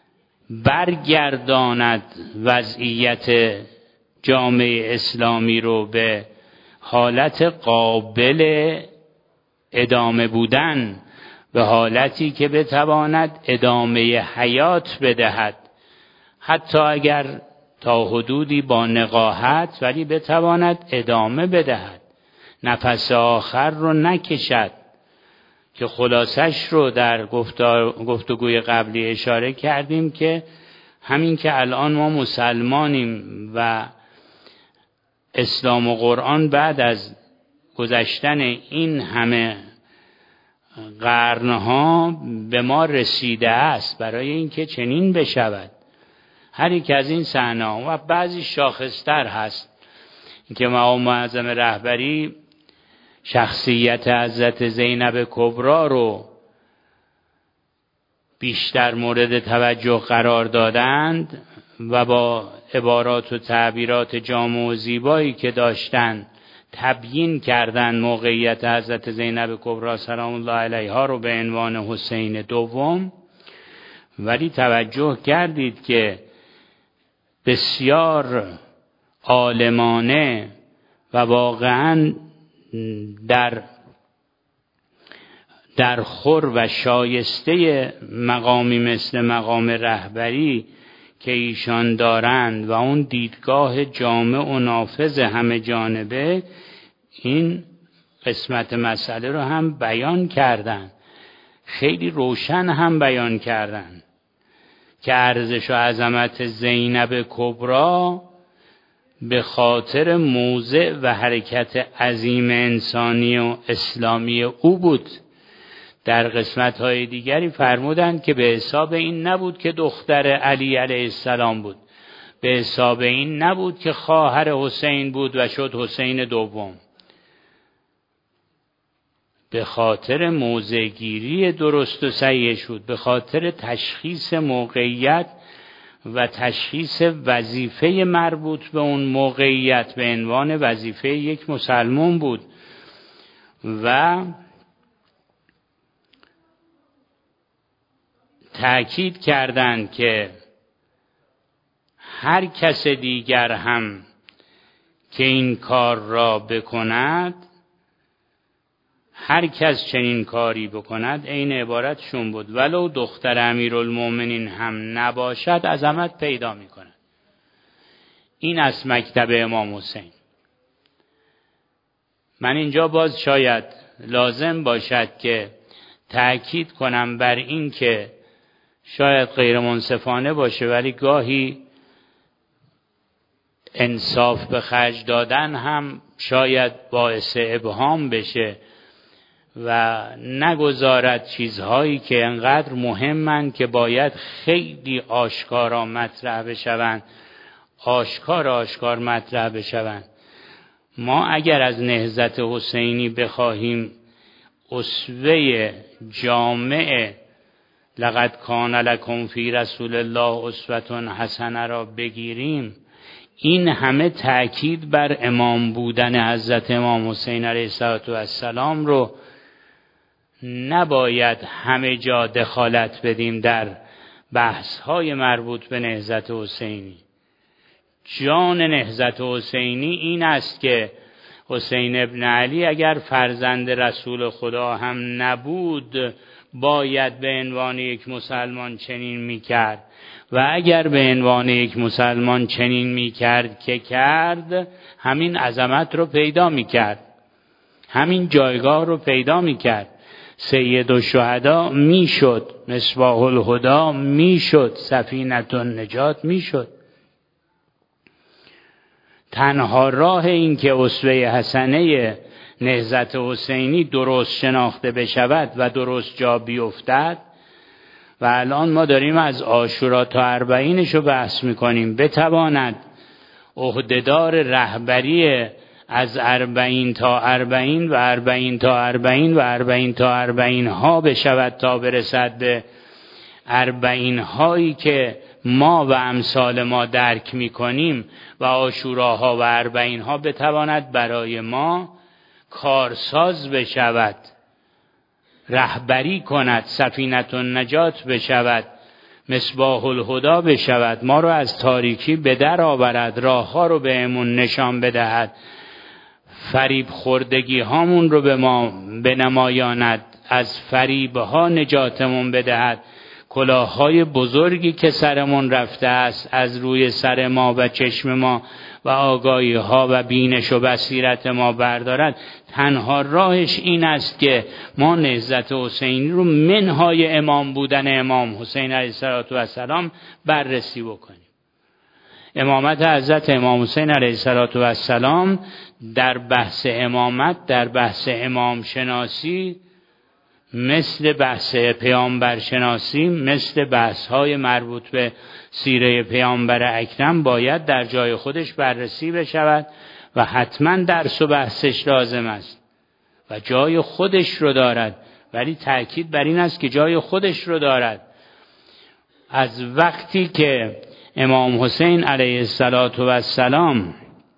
برگرداند وضعیت جامعه اسلامی رو به حالت قابل ادامه بودن، به حالتی که بتواند ادامه حیات بدهد، حتی اگر تا حدودی با نقاهت، ولی بتواند ادامه بدهد، نفس آخر رو نکشد، که خلاصش رو در گفتگوی قبلی اشاره کردیم که همین که الان ما مسلمانیم و اسلام و قرآن بعد از گذشتن این همه قرنها به ما رسیده است برای اینکه چنین بشود. هر یک از این صحنه‌ها و بعضی شاخص‌تر هست که مقام معظم رهبری شخصیت حضرت زینب کبرا رو بیشتر مورد توجه قرار دادند و با عبارات و تعبیرات جامع و زیبایی که داشتند تبیین کردند موقعیت حضرت زینب کبرا سلام الله علیها رو به عنوان حسین دوم. ولی توجه کردید که بسیار عالمانه و واقعاً در در خور و شایسته مقامی مثل مقام رهبری که ایشان دارند و اون دیدگاه جامع و نافذ همه جانبه، این قسمت مسئله رو هم بیان کردند، خیلی روشن هم بیان کردند که ارزش و عظمت زینب کبرا به خاطر موضع و حرکت عظیم انسانی و اسلامی او بود. در قسمت‌های دیگری فرمودند که به حساب این نبود که دختر علی علیه السلام بود، به حساب این نبود که خواهر حسین بود و شد حسین دوم، به خاطر موضع‌گیری درست و صحیحش بود، به خاطر تشخیص موقعیت و تشخیص وظیفه مربوط به اون موقعیت به عنوان وظیفه یک مسلمان بود. و تأکید کردند که هر کس دیگر هم که این کار را بکند، هر کس چنین کاری بکند، این عبارتشون بود، ولو دختر امیرالمومنین هم نباشد عظمت پیدا میکند. این از مکتب امام حسین. من اینجا باز شاید لازم باشد که تأکید کنم بر این که شاید غیر منصفانه باشه، ولی گاهی انصاف به خرج دادن هم شاید باعث ابهام بشه و نگذارد چیزهایی که انقدر مهمند که باید خیلی آشکارا مطرح بشوند، آشکار آشکار مطرح بشوند. ما اگر از نهضت حسینی بخواهیم اسوه جامع لقد کان لکم فی رسول الله اسوة حسنه را بگیریم، این همه تأکید بر امام بودن حضرت امام حسین علیه السلام رو نباید همه جا دخالت بدیم در بحث‌های مربوط به نهضت حسینی. جان نهضت حسینی این است که حسین ابن علی اگر فرزند رسول خدا هم نبود باید به عنوان یک مسلمان چنین میکرد و اگر به عنوان یک مسلمان چنین میکرد که کرد، همین عظمت رو پیدا میکرد، همین جایگاه رو پیدا میکرد. سید الشهدا میشد، مصباح الهدی میشد، سفینه النجات میشد. تنها راه این که اسوه حسنه نهضت حسینی درست شناخته بشود و درست جا بیفتد، و الان ما داریم از عاشورا تا اربعینش رو بحث میکنیم، بتواند عهدهدار رهبری از اربعین تا اربعین و اربعین تا اربعین و اربعین تا اربعین ها بشود تا برسد به اربعین هایی که ما و امثال ما درک میکنیم و عاشوراها و اربعین ها بتواند برای ما کارساز بشود، رهبری کند، سفینه النجات بشود، مصباح الهدی بشود، ما رو از تاریکی به در آورد، راه ها رو بهمون نشان بدهد، فریب خوردگی هامون رو به ما بنمایاند، از فریب ها نجاتمون بدهد، کلاههای بزرگی که سرمون رفته است از روی سر ما و چشم ما و آگاهی ها و بینش و بصیرت ما بردارد. تنها راهش این است که ما نهضت حسینی رو منهای امام بودن امام حسین علیه السلام بررسی بکنیم. امامت حضرت امام حسین علیه السلام در بحث امامت، در بحث امام شناسی، مثل بحث پیامبر شناسی، مثل بحث های مربوط به سیره پیامبر اکرم باید در جای خودش بررسی بشود و حتما درس و بحثش لازم است و جای خودش رو دارد، ولی تأکید بر این است که جای خودش رو دارد. از وقتی که امام حسین علیه السلام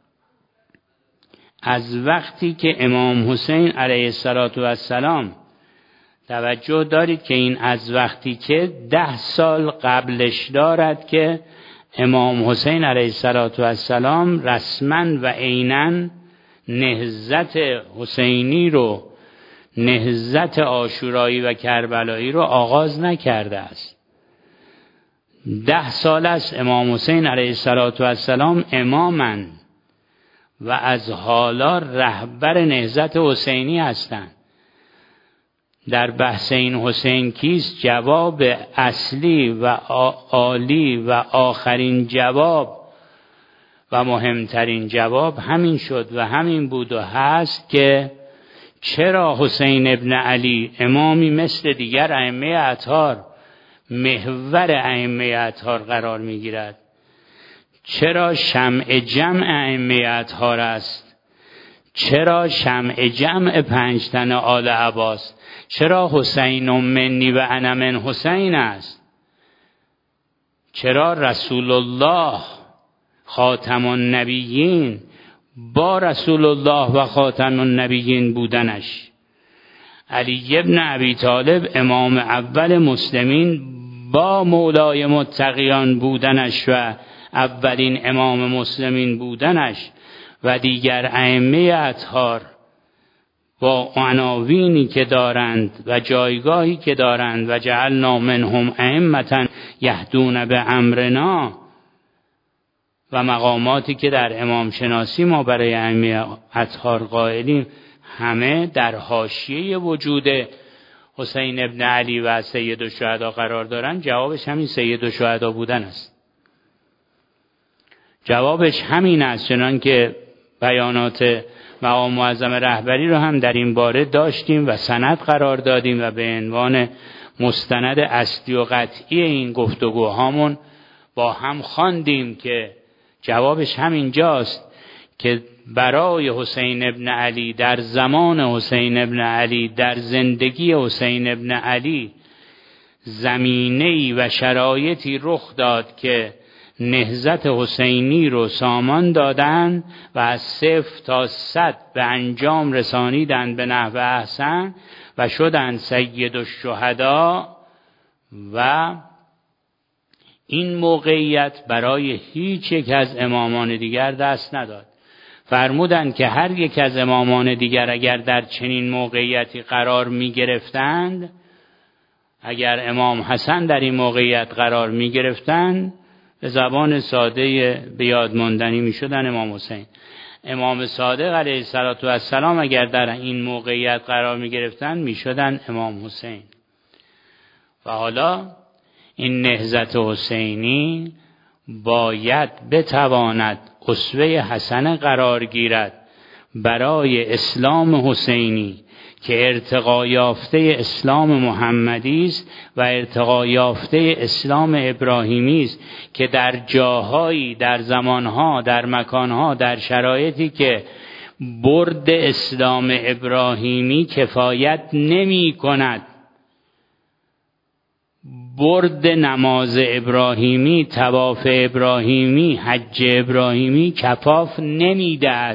از وقتی که امام حسین علیه السلام توجه دارید که این از وقتی که ده سال قبلش دارد که امام حسین علیه السلام رسما و عیناً نهضت حسینی رو، نهضت عاشورایی و کربلایی رو آغاز نکرده است. ده سال است امام حسین علیه السلام امامن و از حالا رهبر نهضت حسینی هستند. در بحث این حسین کیست؟ جواب اصلی و عالی و آخرین جواب و مهمترین جواب همین شد و همین بود و هست که چرا حسین ابن علی امامی مثل دیگر ائمه اطهار محور ائمه اطهار قرار میگیرد؟ چرا شمع جمع ائمه اطهار است؟ چرا شمع جمع پنج تن آل عباس؟ چرا حسین منی و انا من حسین است؟ چرا رسول الله خاتم النبیین با رسول الله و خاتم النبیین بودنش، علی ابن ابی طالب امام اول مسلمین با مولای متقیان بودنش و اولین امام مسلمین بودنش و دیگر ائمه اطهار با عناوینی که دارند و جایگاهی که دارند و جعلنا منهم ائمة یهدون بامرنا و مقاماتی که در امام شناسی ما برای ائمه اطهار قائلیم، همه در حاشیه وجود حسین ابن علی و سید الشهدا قرار دارند. جوابش همین سید الشهدا بودن است. جوابش همین است، چنان که بیانات مقام معظم رهبری رو هم در این باره داشتیم و سند قرار دادیم و به عنوان مستند اصلی و قطعی این گفتگوهامون با هم خواندیم که جوابش همین جاست که برای حسین ابن علی، در زمان حسین ابن علی، در زندگی حسین ابن علی زمینه‌ای و شرایطی رخ داد که نهضت حسینی رو سامان دادن و از صفر تا صد به انجام رسانیدن به نحو احسن و شدن سید الشهدا و این موقعیت برای هیچ یک از امامان دیگر دست نداد. فرمودند که هر یک از امامان دیگر اگر در چنین موقعیتی قرار می گرفتند، اگر امام حسن در این موقعیت قرار می گرفتند، به زبان ساده به یاد ماندنی می شدن امام حسین. امام صادق علیه السلام اگر در این موقعیت قرار می گرفتند می شدن امام حسین. و حالا این نهضت حسینی باید بتواند اسوه حسنه قرار گیرد برای اسلام حسینی که ارتقا یافته اسلام محمدی است و ارتقا یافته اسلام ابراهیمی است که در جاهایی، در زمانها، در مکانها، در شرایطی که برد اسلام ابراهیمی کفایت نمی کند، برد نماز ابراهیمی، طواف ابراهیمی، حج ابراهیمی کفاف نمیدهد،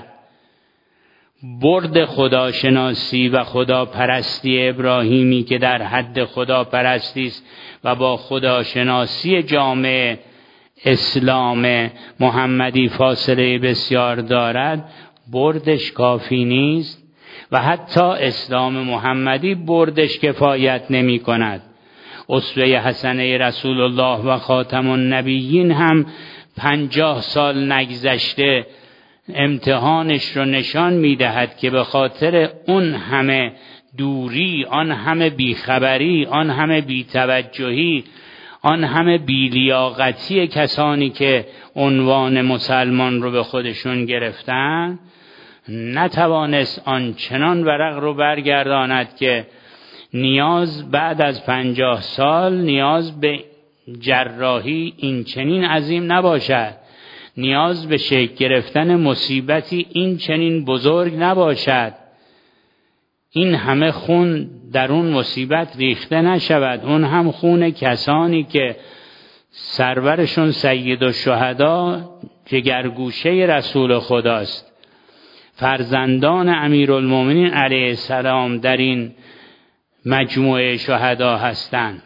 برد خداشناسی و خداپرستی ابراهیمی که در حد خداپرستی است و با خداشناسی جامع اسلام محمدی فاصله بسیار دارد، بردش کافی نیست و حتی اسلام محمدی بردش کفایت نمی کند. اسوه حسنه رسول الله و خاتم النبیین هم پنجاه سال نگذشته امتحانش رو نشان میدهد که به خاطر اون همه دوری، آن همه بیخبری، آن همه بیتوجهی، آن همه بیلیاقتی کسانی که عنوان مسلمان رو به خودشون گرفتن، نتوانست آنچنان ورق رو برگرداند که نیاز بعد از پنجاه سال نیاز به جراحی این چنین عظیم نباشد، نیاز به شکل گرفتن مصیبتی این چنین بزرگ نباشد، این همه خون در اون مصیبت ریخته نشود، اون هم خون کسانی که سرورشون سید الشهدا جگرگوشه رسول خداست، فرزندان امیرالمومنین علیه السلام در این مجموعه شهدا هستند،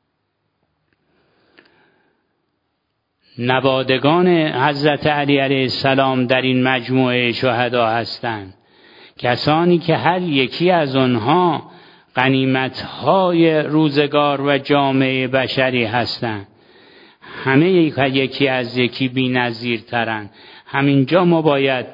نوادگان حضرت علی علیه السلام در این مجموعه شهدا هستند، کسانی که هر یکی از آنها غنیمت‌های روزگار و جامعه بشری هستند، همه یکی از یکی بی‌نظیرترند. همینجا ما باید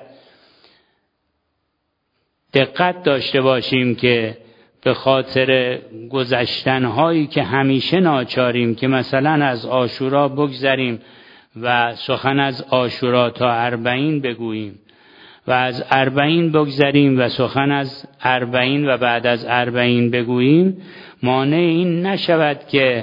دقت داشته باشیم که به خاطر گذشتن‌هایی که همیشه ناچاریم که مثلا از عاشورا بگذریم و سخن از عاشورا تا اربعین بگوییم و از اربعین بگذریم و سخن از اربعین و بعد از اربعین بگوییم، مانع این نشود که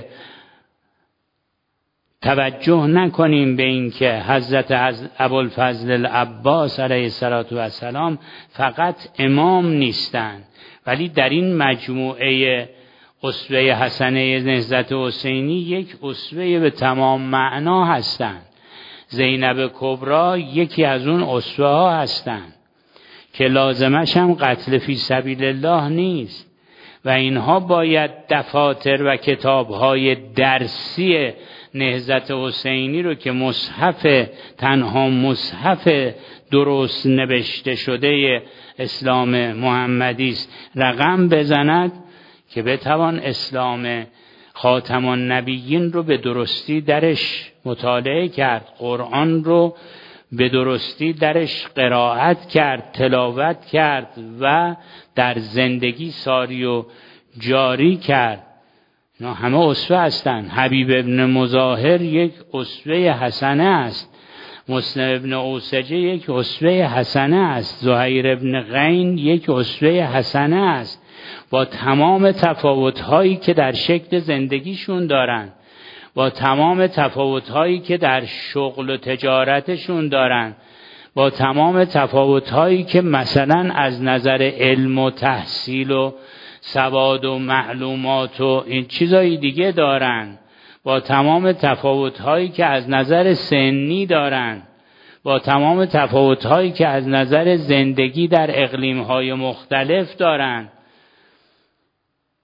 توجه نکنیم به این که حضرت ابوالفضل العباس علیه السلام فقط امام نیستند، ولی در این مجموعه اسوه حسنه نهضت حسینی یک اسوه به تمام معنا هستند. زینب کبرا یکی از اون اسوه ها هستند که لازمش هم قتل فی سبیل الله نیست و اینها باید دفاتر و کتاب‌های درسی نهضت حسینی رو که مصحف، تنها مصحف درست نوشته شده اسلام محمدی است، رقم بزند که بتوان اسلام خاتم النبیین رو به درستی درش مطالعه کرد، قرآن رو به درستی درش قرائت کرد، تلاوت کرد و در زندگی ساری و جاری کرد. اینا همه اسوه هستند. حبیب ابن مظاهر یک اسوه حسنه است، مسلم ابن اوسجه یک اسوه حسنه است، زهیر ابن غین یک اسوه حسنه است، با تمام تفاوت‌هایی که در شکل زندگیشون دارن، با تمام تفاوت‌هایی که در شغل و تجارتشون دارن، با تمام تفاوت‌هایی که مثلا از نظر علم و تحصیل و سواد و معلومات و این چیزای دیگه دارن، با تمام تفاوت‌هایی که از نظر سنی دارن، با تمام تفاوت‌هایی که از نظر زندگی در اقلیم‌های مختلف دارن،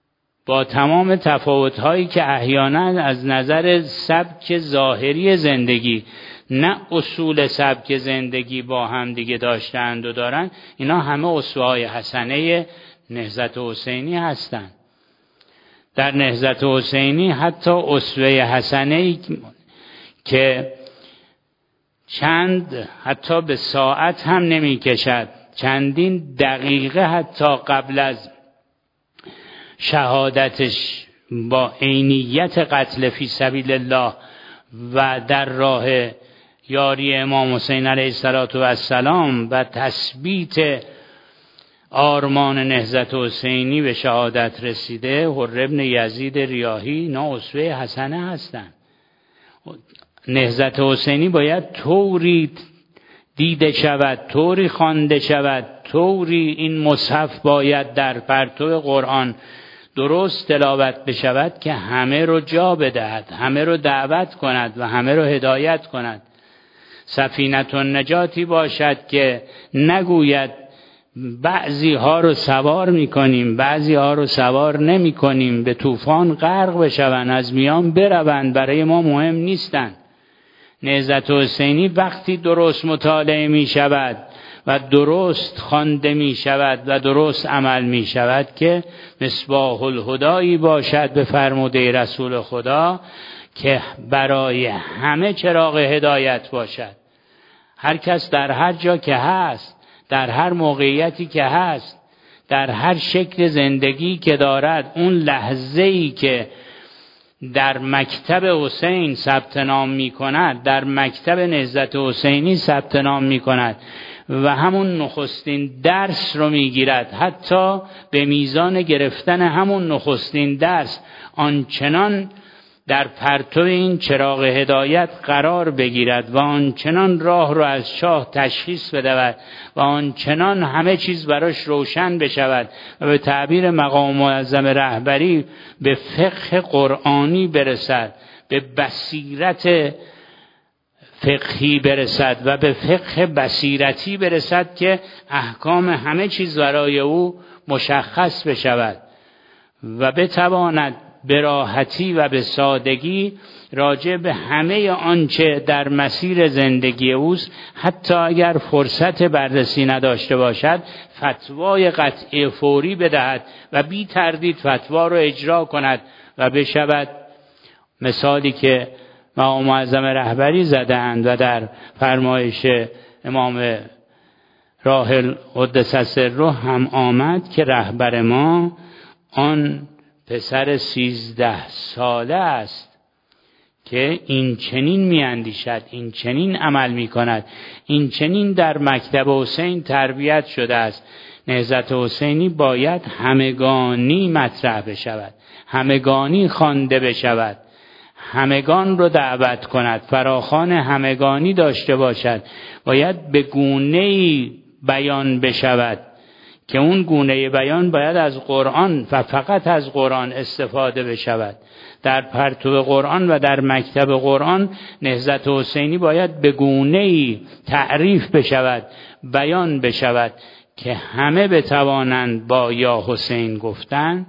با تمام تفاوت‌هایی که احیانا از نظر سبک ظاهری زندگی، نه اصول سبک زندگی، با هم دیگه داشتند و دارن، اینا همه اسوه‌های حسنه نهضت حسینی هستند. در نهضت حسینی حتی اسوه حسنه‌ای که چند حتی به ساعت هم نمی کشد، چندین دقیقه حتی قبل از شهادتش با عینیت قتل فی سبیل الله و در راه یاری امام حسین علیه السلام و تثبیت آرمان نهضت حسینی به شهادت رسیده، حر ابن یزید ریاحی، اینا اسوه حسنه هستند. نهضت حسینی باید طوری دیده شود، طوری خوانده شود، طوری این مصحف باید در پرتو قرآن درست تلاوت بشود که همه رو جا بدهد، همه رو دعوت کند و همه رو هدایت کند. سفینه النجاتی باشد که نگوید بعضی ها رو سوار می کنیم، بعضی ها رو سوار نمی کنیم، به طوفان غرق بشوند، از میان بروند، برای ما مهم نیستند. نهضت حسینی وقتی درست مطالعه می شود و درست خوانده می شود و درست عمل می شود که مصباح الهدایی باشد به فرموده رسول خدا که برای همه چراغ هدایت باشد. هر کس در هر جا که هست، در هر موقعیتی که هست، در هر شکل زندگی که دارد، اون لحظه‌ای که در مکتب حسین ثبت نام می کند، در مکتب نهضت حسینی ثبت نام می کند و همون نخستین درس رو می گیرد، حتی به میزان گرفتن همون نخستین درس آنچنان در پرتو این چراغ هدایت قرار بگیرد و آنچنان راه رو از شاه تشخیص بدهد و آنچنان همه چیز براش روشن بشود و به تعبیر مقام معظم رهبری به فقه قرآنی برسد، به بصیرت فقهی برسد و به فقه بصیرتی برسد که احکام همه چیز برای او مشخص بشود و بتواند به راحتی و به سادگی راجع به همه آنچه در مسیر زندگی اوست، حتی اگر فرصت بررسی نداشته باشد، فتوای قطعی فوری بدهد و بی تردید فتوا رو اجرا کند و بشود مثالی که مقام معظم رهبری زدند و در فرمایش امام راحل قدس سره هم آمد که رهبر ما آن پسر سیزده ساله است که این چنین می اندیشد، این چنین عمل می کند، این چنین در مکتب حسین تربیت شده است. نهضت حسینی باید همگانی مطرح بشود، همگانی خوانده بشود، همگان رو دعوت کند، فراخوان همگانی داشته باشد، باید به گونه‌ای بیان بشود که اون گونه بیان باید از قرآن و فقط از قرآن استفاده بشود. در پرتو قرآن و در مکتب قرآن نهضت حسینی باید به گونه‌ای تعریف بشود، بیان بشود که همه بتوانند با یا حسین گفتن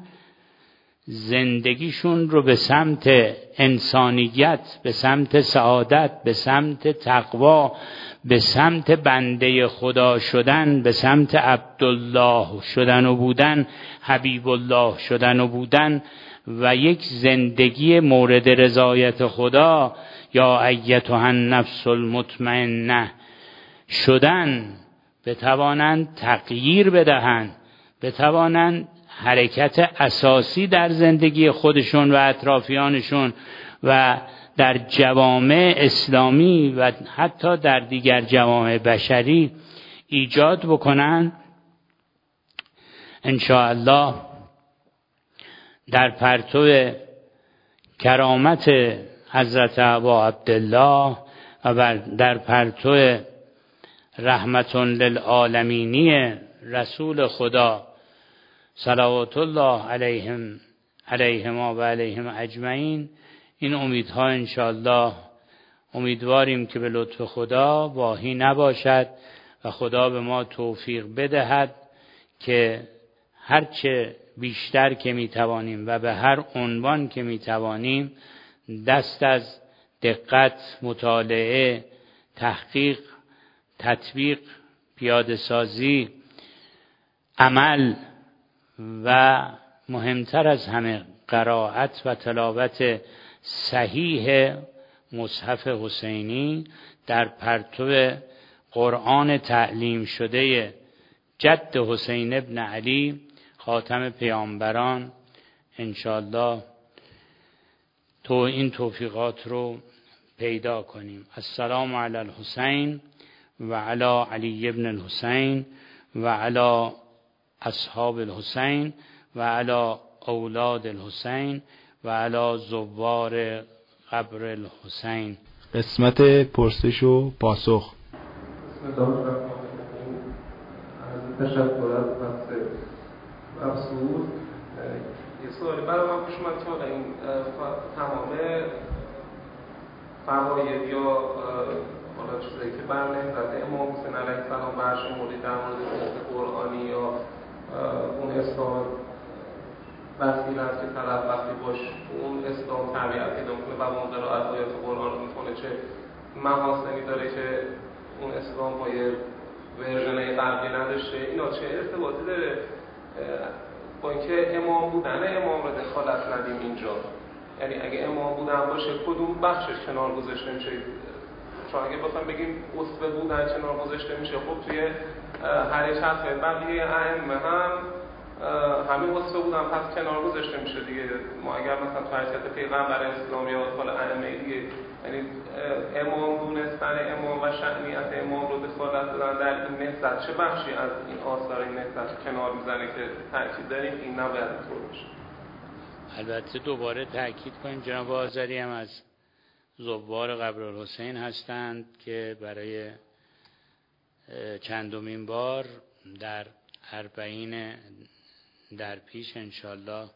زندگیشون رو به سمت انسانیت، به سمت سعادت، به سمت تقوا، به سمت بنده خدا شدن، به سمت عبدالله شدن و بودن، حبیب الله شدن و بودن و یک زندگی مورد رضایت خدا یا ایتها النفس المطمئنه شدن، بتوانند تغییر بدهند، بتوانند حرکت اساسی در زندگی خودشون و اطرافیانشون و در جوامع اسلامی و حتی در دیگر جوامع بشری ایجاد بکنن. انشاءالله در پرتو کرامت حضرت ابا عبدالله و در پرتو رحمت للعالمینی رسول خدا صلوات الله علیهم علیهما و علیهم اجمعین، این امیدها انشاءالله امیدواریم که به لطف خدا واهی نباشد و خدا به ما توفیق بدهد که هرچه بیشتر که میتوانیم و به هر عنوان که میتوانیم دست از دقت، مطالعه، تحقیق، تطبیق، پیاده سازی، عمل و مهمتر از همه قرائت و تلاوت صحیح مصحف حسینی در پرتو قرآن تعلیم شده جد حسین ابن علی خاتم پیامبران انشاءالله تو این توفیقات رو پیدا کنیم. السلام علی الحسین و علی علی ابن الحسین و علی اصحاب الحسین و علی اولاد الحسین و علی زوار قبر الحسین. قسمت پرسش و پاسخ. تشکر از بحث افسوس. یه سوالی برای من پیش اومد که حالا این تمام فواید یا حالا چیزایی که بر نهضت امام حسین علیه السلام برشمردید در مورد نهضت قرآنی یا اون اسلام وسیله است که طرف وقتی باش اون اسلام تربیت پیدا میکنه و با اون قرائت آیات قرآن رو میکنه چه محاسنی داره که اون اسلام با یه ورژنه غربی نداشته، اینا چه ارتباطی داره با اینکه امام بودن امام رو دخالت ندیم اینجا؟ یعنی اگه امام بودن باشه کدوم بخشش کنار گذاشته میشه؟ چون اگه بخوایم بگیم اسوه بودن کنار گذاشته میشه، خب توی هر یک چرخه بقیه ائمه هم همین اسوه بودن پس کنار گذاشته میشه دیگه. ما اگر مثلا تو حرکت پیغمبر اسلام یا حالا ائمه دیگه، یعنی امام دونستن امام و شأنیت امام رو دخالت دادن در این نهضت، چه بخشی از این آثار این نهضت کنار میزنه که تأکید داریم این نباید اینطور باشه؟ البته دوباره تأکید کنیم جناب آذری هم از زوار قبر الحسین هستند که برای چندمین بار در اربعین در پیش انشالله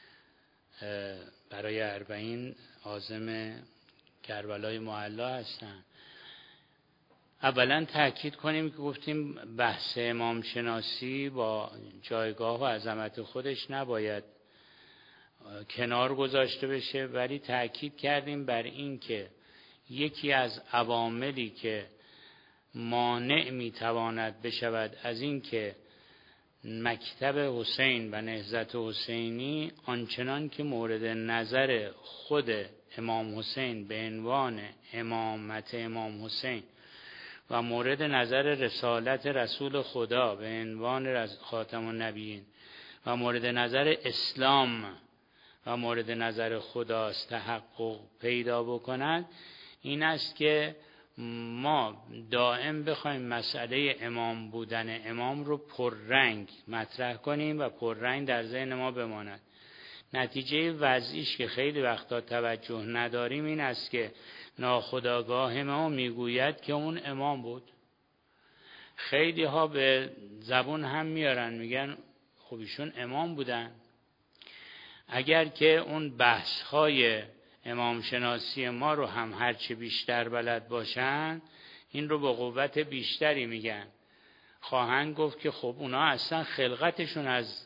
برای اربعین عازم کربلای معلا هستند. اولا تأکید کنیم که گفتیم بحث امام شناسی با جایگاه و عظمت خودش نباید کنار گذاشته بشه، ولی تأکید کردیم بر این که یکی از عواملی که مانع میتواند بشود از این که مکتب حسین و نهضت حسینی آنچنان که مورد نظر خود امام حسین به عنوان امامت امام حسین و مورد نظر رسالت رسول خدا به عنوان خاتم النبیین و مورد نظر اسلام و مورد نظر خداست تحقق پیدا بکند، این است که ما دائم بخوایم مسئله امام بودن امام رو پررنگ مطرح کنیم و پررنگ در ذهن ما بماند. نتیجه وضعیش که خیلی وقتا توجه نداریم این است که ناخودآگاه ما میگوید که اون امام بود. خیلی ها به زبون هم میارن میگن خب ایشون امام بودن. اگر که اون بحث های امام شناسی ما رو هم هرچه بیشتر بلد باشن این رو با قوت بیشتری میگن، خواهند گفت که خب اونا اصلا خلقتشون از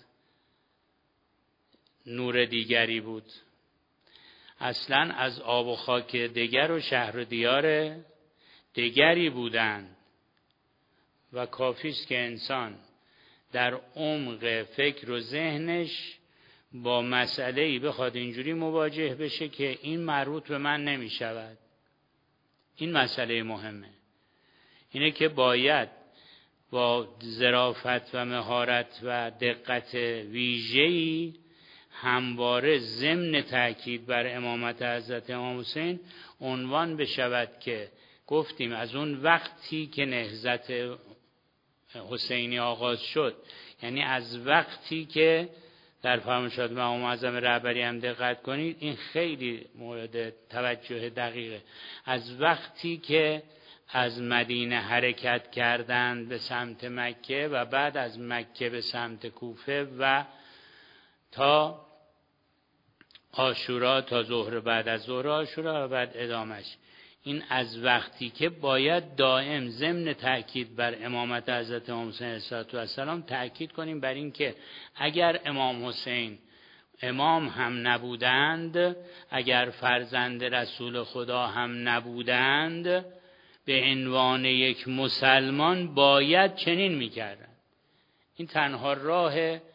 نور دیگری بود، اصلا از آب و خاک دیگر و شهر و دیار دیگری بودن و کافی است که انسان در عمق فکر و ذهنش با مسئله‌ای بخواد اینجوری مواجه بشه که این مربوط به من نمی شود. این مسئله مهمه، اینه که باید با ظرافت و مهارت و دقت ویژه‌ای همواره ضمن تأکید بر امامت حضرت امام حسین عنوان بشود که گفتیم از اون وقتی که نهضت حسینی آغاز شد، یعنی از وقتی که در فرمایشات امام معظم رهبری هم دقت کنید این خیلی مورد توجه دقیقه، از وقتی که از مدینه حرکت کردند به سمت مکه و بعد از مکه به سمت کوفه و تا عاشورا، تا ظهر بعد از ظهر عاشورا و بعد ادامش، این از وقتی که باید دائم ضمن تأکید بر امامت حضرت امام حسین علیه السلام تأکید کنیم بر این که اگر امام حسین امام هم نبودند، اگر فرزند رسول خدا هم نبودند، به عنوان یک مسلمان باید چنین میکردند. این تنها راه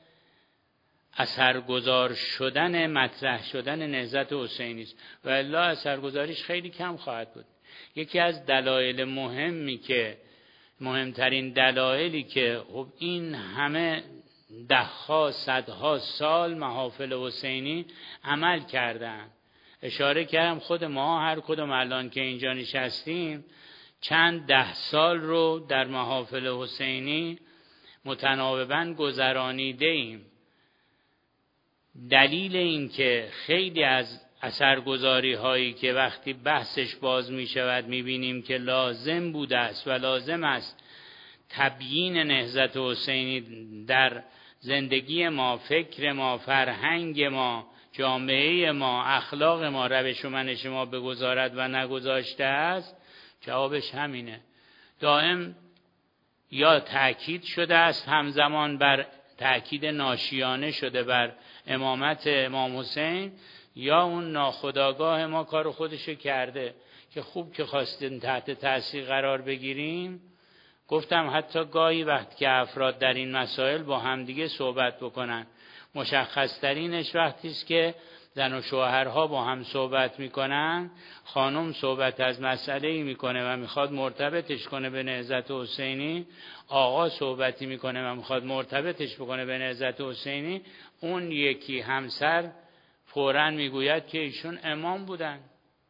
اثرگذار شدن مطرح شدن نهضت حسینی است و الا اثرگذاریش خیلی کم خواهد بود. یکی از دلایل مهمی که مهمترین دلایلی که خب این همه دهها صدها سال محافل حسینی عمل کردن، اشاره کردم خود ما هر کدوم الان که اینجا نشستیم چند ده سال رو در محافل حسینی متناوباً گذرانیده ایم. دلیل این که خیلی از اثرگذاری هایی که وقتی بحثش باز می شود می بینیم که لازم بوده است و لازم است تبیین نهضت حسینی در زندگی ما، فکر ما، فرهنگ ما، جامعه ما، اخلاق ما، روش و منش ما بگذارد و نگذاشته است، جوابش همینه. دائم یا تأکید شده است همزمان بر تأکید ناشیانه شده بر امامت امام حسین، یا اون ناخودآگاه ما کار خودشو کرده که خوب که خواستیم تحت تاثیر قرار بگیریم. گفتم حتی گاهی وقت که افراد در این مسائل با همدیگه صحبت بکنن، مشخص ترینش وقتی است که زن و شوهرها با هم صحبت میکنن، خانم صحبت از مسئله‌ای میکنه و میخواد مرتبطش کنه به نهضت حسینی، آقا صحبتی میکنه و میخواد مرتبطش بکنه به نهضت حسینی، اون یکی همسر فوراً میگوید که ایشون امام بودن،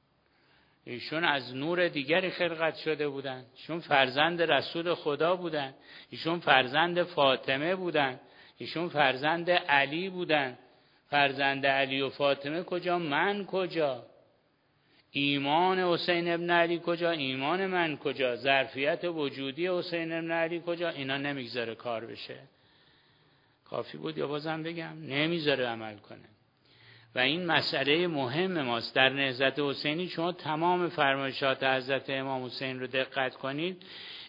ایشون از نور دیگری خلقت شده بودن، ایشون فرزند رسول خدا بودن، ایشون فرزند فاطمه بودن، ایشون فرزند علی بودن. فرزند علی و فاطمه کجا؟ من کجا؟ ایمان حسین ابن علی کجا؟ ایمان من کجا؟ ظرفیت وجودی حسین ابن علی کجا؟ اینا نمیگذاره کار بشه. کافی بود یا بازم بگم؟ نمیذاره عمل کنه. و این مسئله مهم ماست. در نهضت حسینی شما تمام فرمایشات حضرت امام حسین رو دقت کنید،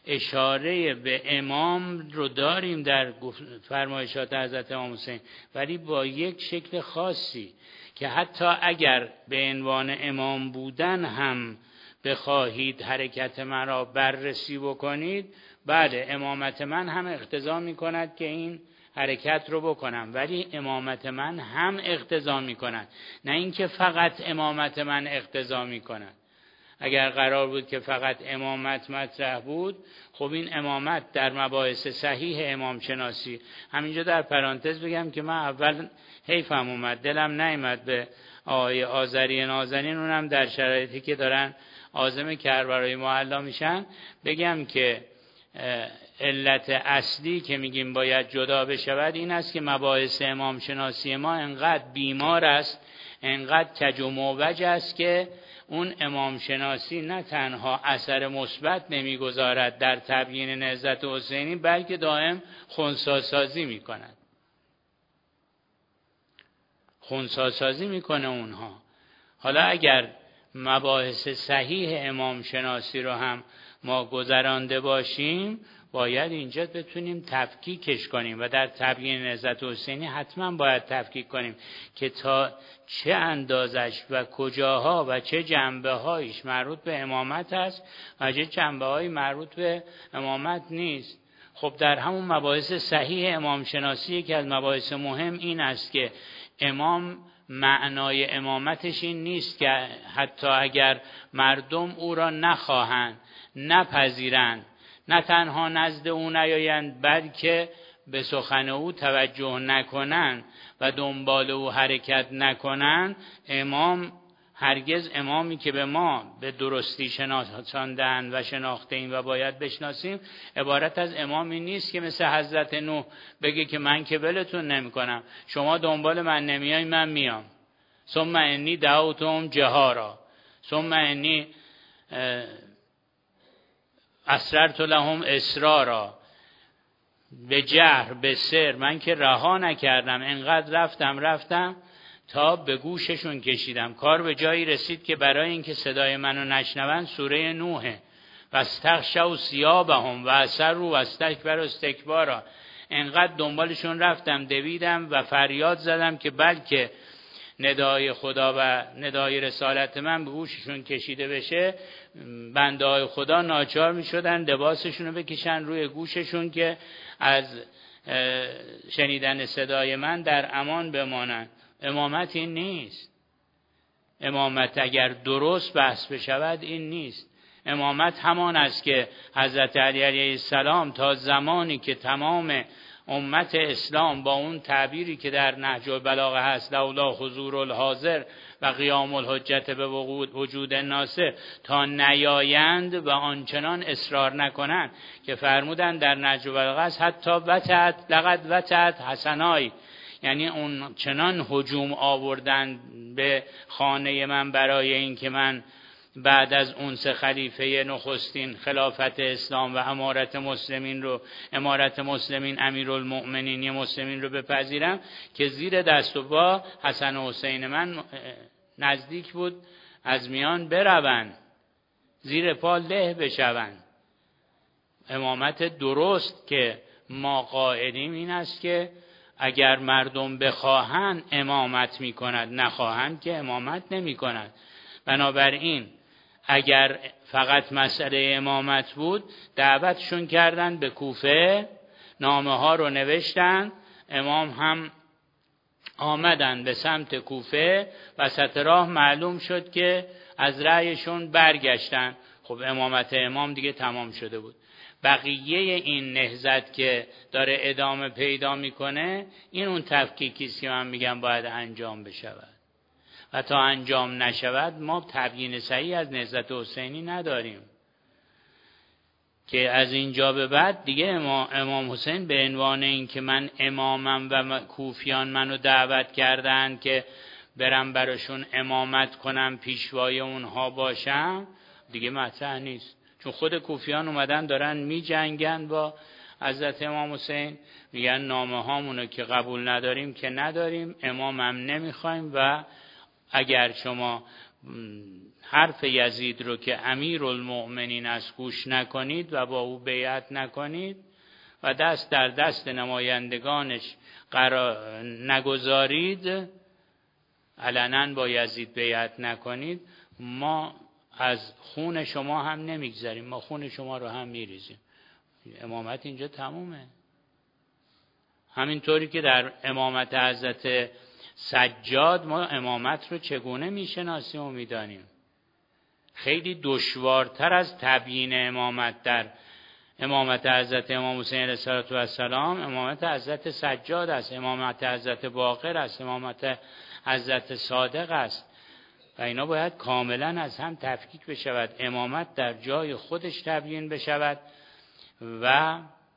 اشاره به امام رو داریم در فرمایشات حضرت امام حسین، ولی با یک شکل خاصی که حتی اگر به عنوان امام بودن هم بخواهید حرکت من را بررسی بکنید، بله امامت من هم اقتضا می کند که این حرکت رو بکنم، ولی امامت من هم اقتضا می کند، نه اینکه فقط امامت من اقتضا می کند. اگر قرار بود که فقط امامت مطرح بود، خب این امامت در مباحث صحیح امام شناسی، همینجا در پرانتز بگم که من اول حیفم اومد، دلم نیامد به آقای آذری نازنین، اونم در شرایطی که دارن عازم کربلای معلا میشن، بگم که علت اصلی که میگیم باید جدا بشود این است که مباحث امام شناسی ما انقدر بیمار است، انقدر کج و موج است که اون امام شناسی نه تنها اثر مثبت نمیگذارد در تبیین نهضت حسینی، بلکه دائم خنثی‌سازی میکند. خنثی‌سازی میکنه اونها. حالا اگر مباحث صحیح امام شناسی رو هم ما گذرانده باشیم، باید اینجا بتونیم تفکیکش کنیم و در تبیین نهضت حسینی حتما باید تفکیک کنیم که تا چه اندازش و کجاها و چه جنبه هایش مربوط به امامت است و چه جنبه هایی مربوط به امامت نیست. خب در همون مباحث صحیح امام شناسی که از مباحث مهم این است که امام معنای امامتش این نیست که حتی اگر مردم او را نخواهند، نپذیرند، نه تنها نزد او نیایند، بلکه به سخن او توجه نکنند و دنبال او حرکت نکنند، امام هرگز امامی که به ما به درستی شناساندند و شناخته ایم و باید بشناسیم، عبارت از امامی نیست که مثل حضرت نوح بگه که من که ولتون نمی کنم، شما دنبال من نمیای من میام، ثم انی دعوتهم جهارا ثم انی اسررت لهم اسرارا، به جهر به سر، من که رها نکردم، انقدر رفتم رفتم تا به گوششون کشیدم. کار به جایی رسید که برای اینکه صدای منو نشنون سوره نوحه و استغشوا ثیابهم و اصروا و استکبروا استکبارا، انقدر دنبالشون رفتم دویدم و فریاد زدم که بلکه ندای خدا و ندای رسالت من به گوششون کشیده بشه، بنده های خدا ناچار می شدن لباسشون رو بکشن روی گوششون که از شنیدن صدای من در امان بمانند. امامت این نیست. امامت اگر درست بحث بشود این نیست. امامت همان است که حضرت علی علیه السلام تا زمانی که تمام امت اسلام با اون تعبیری که در نهج البلاغه هست، لولا حضور الحاضر و قیام الحجت به وجود الناس، تا نیایند و آنچنان اصرار نکنند که فرمودن در نهج البلاغه هست حتی وتعت لقد وتعت حسنای، یعنی اون چنان هجوم آوردن به خانه من برای اینکه من بعد از اون سه خلیفه نخستین خلافت اسلام و امارت مسلمین رو امارت مسلمین امیرالمؤمنین مسلمین رو بپذیرم که زیر دست و پا حسن و حسین من نزدیک بود از میان بروند، زیر پا له بشوند. امامت درست که ما قائلیم این است که اگر مردم بخواهند امامت می کند، نخواهند که امامت نمی کند. بنابراین اگر فقط مسئله امامت بود دعوتشون کردن به کوفه، نامه ها رو نوشتن، امام هم آمدن به سمت کوفه، وسط راه معلوم شد که از رأیشون برگشتن. خب امامت امام دیگه تمام شده بود. بقیه این نهضت که داره ادامه پیدا میکنه، این اون تفکیکی است که من میگم باید انجام بشود و تا انجام نشود ما تبیین صحیح از نهضت حسینی نداریم که از اینجا به بعد دیگه امام حسین به عنوان این که من امامم و کوفیان منو دعوت کردن که برم براشون امامت کنم، پیشوای اونها باشم، دیگه مطرح نیست. چون خود کوفیان اومدن دارن می جنگن با حضرت امام حسین، میگن نامه هامونو که قبول نداریم که نداریم، امامم نمیخوایم و اگر شما حرف یزید رو که امیرالمؤمنین از گوش نکنید و با او بیعت نکنید و دست در دست نمایندگانش قرار نگذارید، علنا با یزید بیعت نکنید، ما از خون شما هم نمیگذاریم، ما خون شما رو هم میریزیم. امامت اینجا تمومه. همینطوری که در امامت حضرت سجاد ما امامت رو چگونه میشناسیم و میدانیم. خیلی دشوارتر از تبیین امامت در امامت حضرت امام حسین علیه السلام امامت حضرت سجاد است، امامت حضرت باقر است، امامت حضرت صادق است و اینا باید کاملا از هم تفکیک بشود. امامت در جای خودش تبیین بشود و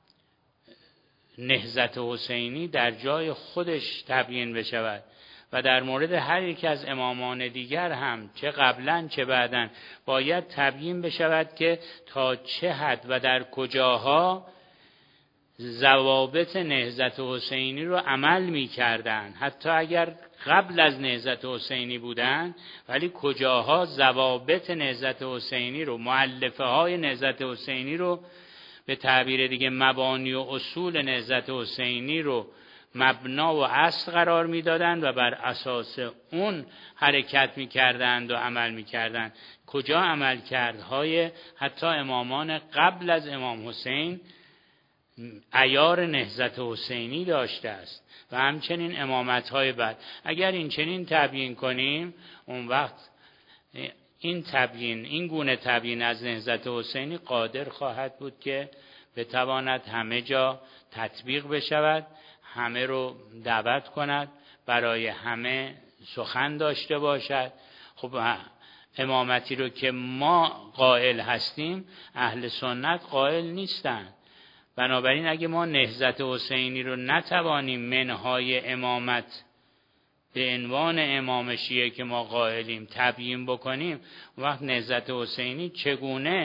نهضت حسینی در جای خودش تبیین بشود و در مورد هر یک از امامان دیگر هم چه قبلا چه بعدن باید تبیین بشود که تا چه حد و در کجاها ضوابط نهضت حسینی رو عمل می کردن، حتی اگر قبل از نهضت حسینی بودن، ولی کجاها ضوابط نهضت حسینی رو، مؤلفه های نهضت حسینی رو، به تعبیر دیگه مبانی و اصول نهضت حسینی رو مبنا و اصل قرار میدادند و بر اساس اون حرکت میکردند و عمل میکردند. کجا عمل کردهای حتی امامان قبل از امام حسین عیار نهضت حسینی داشته است و همچنین امامت‌های بعد. اگر این چنین تبیین کنیم، اون وقت این تبیین، این گونه تبیین از نهضت حسینی قادر خواهد بود که بتواند همه جا تطبیق بشود، همه رو دعوت کند، برای همه سخن داشته باشد. خب امامتی رو که ما قائل هستیم اهل سنت قائل نیستند. بنابراین اگه ما نهضت حسینی رو نتوانیم منهای امامت به عنوان امام شیعه که ما قائلیم تبیین بکنیم، وقت نهضت حسینی چگونه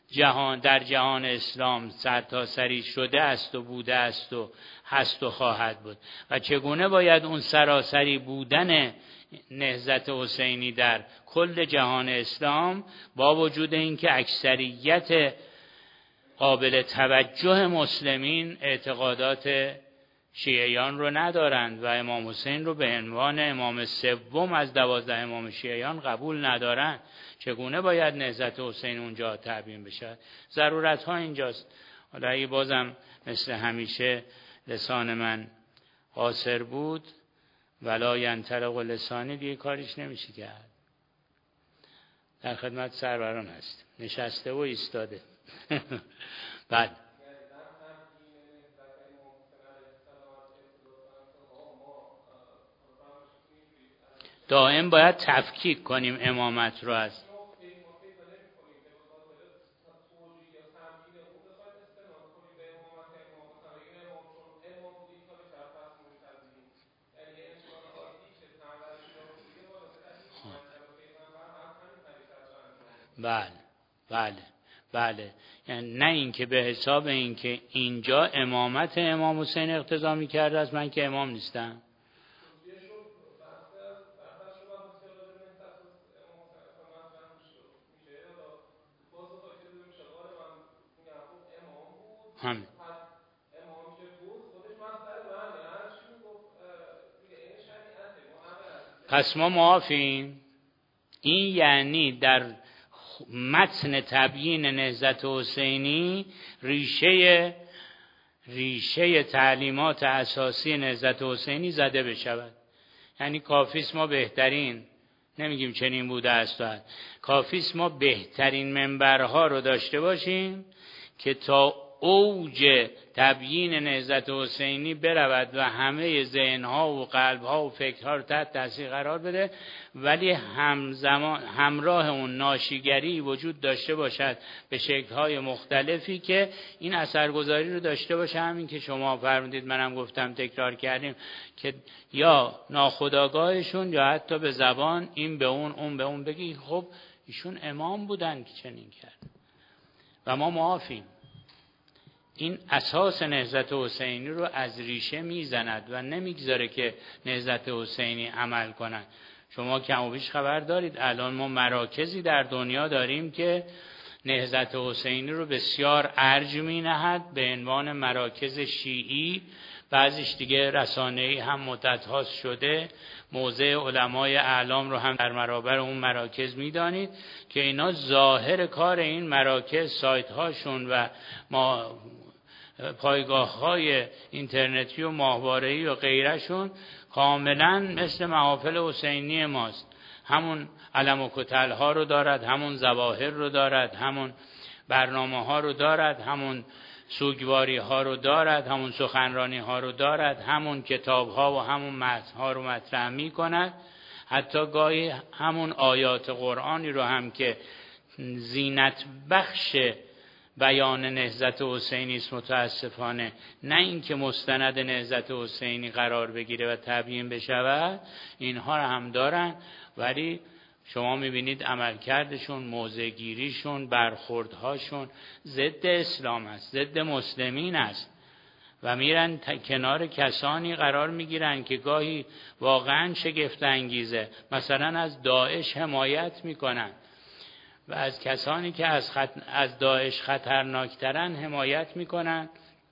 جهان در جهان اسلام سرتاسری شده است و بوده است و هست و خواهد بود و چگونه باید اون سراسری بودن نهضت حسینی در کل جهان اسلام با وجود اینکه اکثریت قابل توجه مسلمین اعتقادات شیعیان رو ندارند و امام حسین رو به عنوان امام سوم از دوازده امام شیعیان قبول ندارند، چگونه باید نهضت حسین اونجا تبیین بشه؟ ضرورت ها اینجاست. حالا اگه بازم مثل همیشه لسان من قاصر بود ولا ینطلق لسانی، دیگه کاریش نمیشه کرد. در خدمت سروران هست، نشسته و ایستاده. بعد دائم باید تفکیک کنیم امامت رو از بله بله بله یعنی نه اینکه به حساب اینکه اینجا امامت امام حسین اقتضا می‌کرده است، من که امام نیستم. همین پس ما موافقیم. این یعنی در متن تبیین نهضت حسینی ریشه ریشه تعلیمات اساسی نهضت حسینی زده بشود. یعنی کافیست ما بهترین، نمیگیم چنین بوده است، کافیست ما بهترین منبرها رو داشته باشیم که تا اوج تبیین نهضت حسینی برود و همه ذهنها و قلبها و فکرها رو تحت تاثیر قرار بده، ولی همزمان همراه اون ناشیگری وجود داشته باشد به شکل‌های مختلفی که این اثرگذاری رو داشته باشه. همین که شما فرمودید، منم گفتم، تکرار کردیم که یا ناخودآگاهشون یا حتی به زبان این به اون اون به اون بگی خب ایشون امام بودن که چنین کرد و ما موافقیم. این اساس نهضت حسینی رو از ریشه میزند و نمیگذاره که نهضت حسینی عمل کنند. شما کم و بیش خبر دارید الان ما مراکزی در دنیا داریم که نهضت حسینی رو بسیار ارج مینهد به عنوان مراکز شیعی، بعضیش دیگه رسانه‌ای هم مدت‌هاست شده. موضع علمای اعلام رو هم در برابر اون مراکز میدانید که اینا ظاهر کار این مراکز، سایت هاشون و ما پایگاه‌های اینترنتی و ماهواره‌ای و غیرشون کاملا مثل محافل حسینی ماست. همون علم و کتل ها رو دارد، همون ظواهر رو دارد، همون برنامه ها رو دارد، همون سوگواری ها رو دارد، همون سخنرانی ها رو دارد، همون کتاب ها و همون متن ها رو مطرح می کند. حتی گاهی همون آیات قرآنی رو هم که زینت بخش بیان نهضت حسینی است، متاسفانه نه اینکه مستند نهضت حسینی قرار بگیره و تبیین بشود، اینها رو هم دارن، ولی شما میبینید عملکردشون، موضع‌گیریشون، برخوردهاشون ضد اسلام است، ضد مسلمین است و میرن کنار کسانی قرار میگیرن که گاهی واقعا شگفت انگیزه، مثلا از داعش حمایت میکنن و از کسانی که از, خط... از داعش خطرناکترن حمایت میکنن.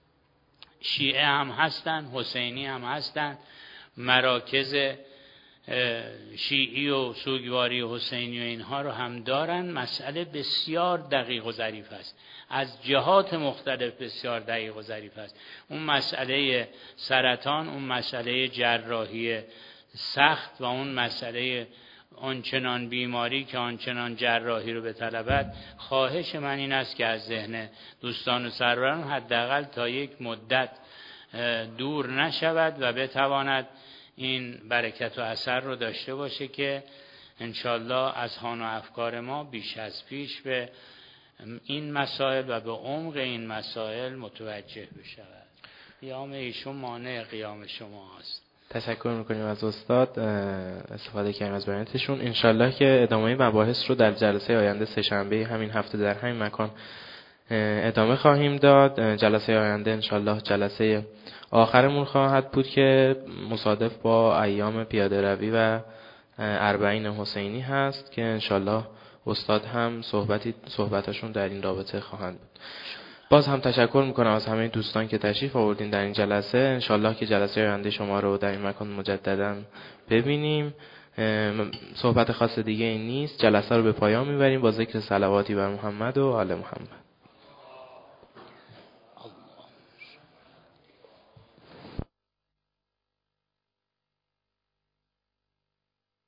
شیعه هم هستن، حسینی هم هستن، مراکز شیعی و سوگواری حسینی و اینها رو هم دارن. مسئله بسیار دقیق و ظریف است، از جهات مختلف بسیار دقیق و ظریف است. اون مسئله سرطان، اون مسئله جراحی سخت و اون مسئله آنچنان بیماری که آنچنان جراحی رو بطلبد، خواهش من این است که از ذهن دوستان و سروران حداقل تا یک مدت دور نشود و بتواند این برکت و اثر رو داشته باشه که انشالله اذهان و افکار ما بیش از پیش به این مسائل و به عمق این مسائل متوجه بشود. قیام ایشون مانع قیام شما هست. تشکر میکنیم از استاد، استفاده کردیم از بیاناتشون. انشالله که ادامه مباحث رو در جلسه آینده سه‌شنبه همین هفته در همین مکان ادامه خواهیم داد. جلسه آینده انشالله جلسه آخرمون خواهد بود که مصادف با ایام پیاده روی و اربعین حسینی هست که انشالله استاد هم صحبتی صحبتاشون در این رابطه خواهند بود. باز هم تشکر میکنم از همه دوستان که تشریف آوردین در این جلسه. انشالله که جلسه آینده شما رو در این مکان مجددا ببینیم. صحبت خاص دیگه این نیست. جلسه رو به پایان میبریم با ذکر صلواتی بر محمد و آل محمد.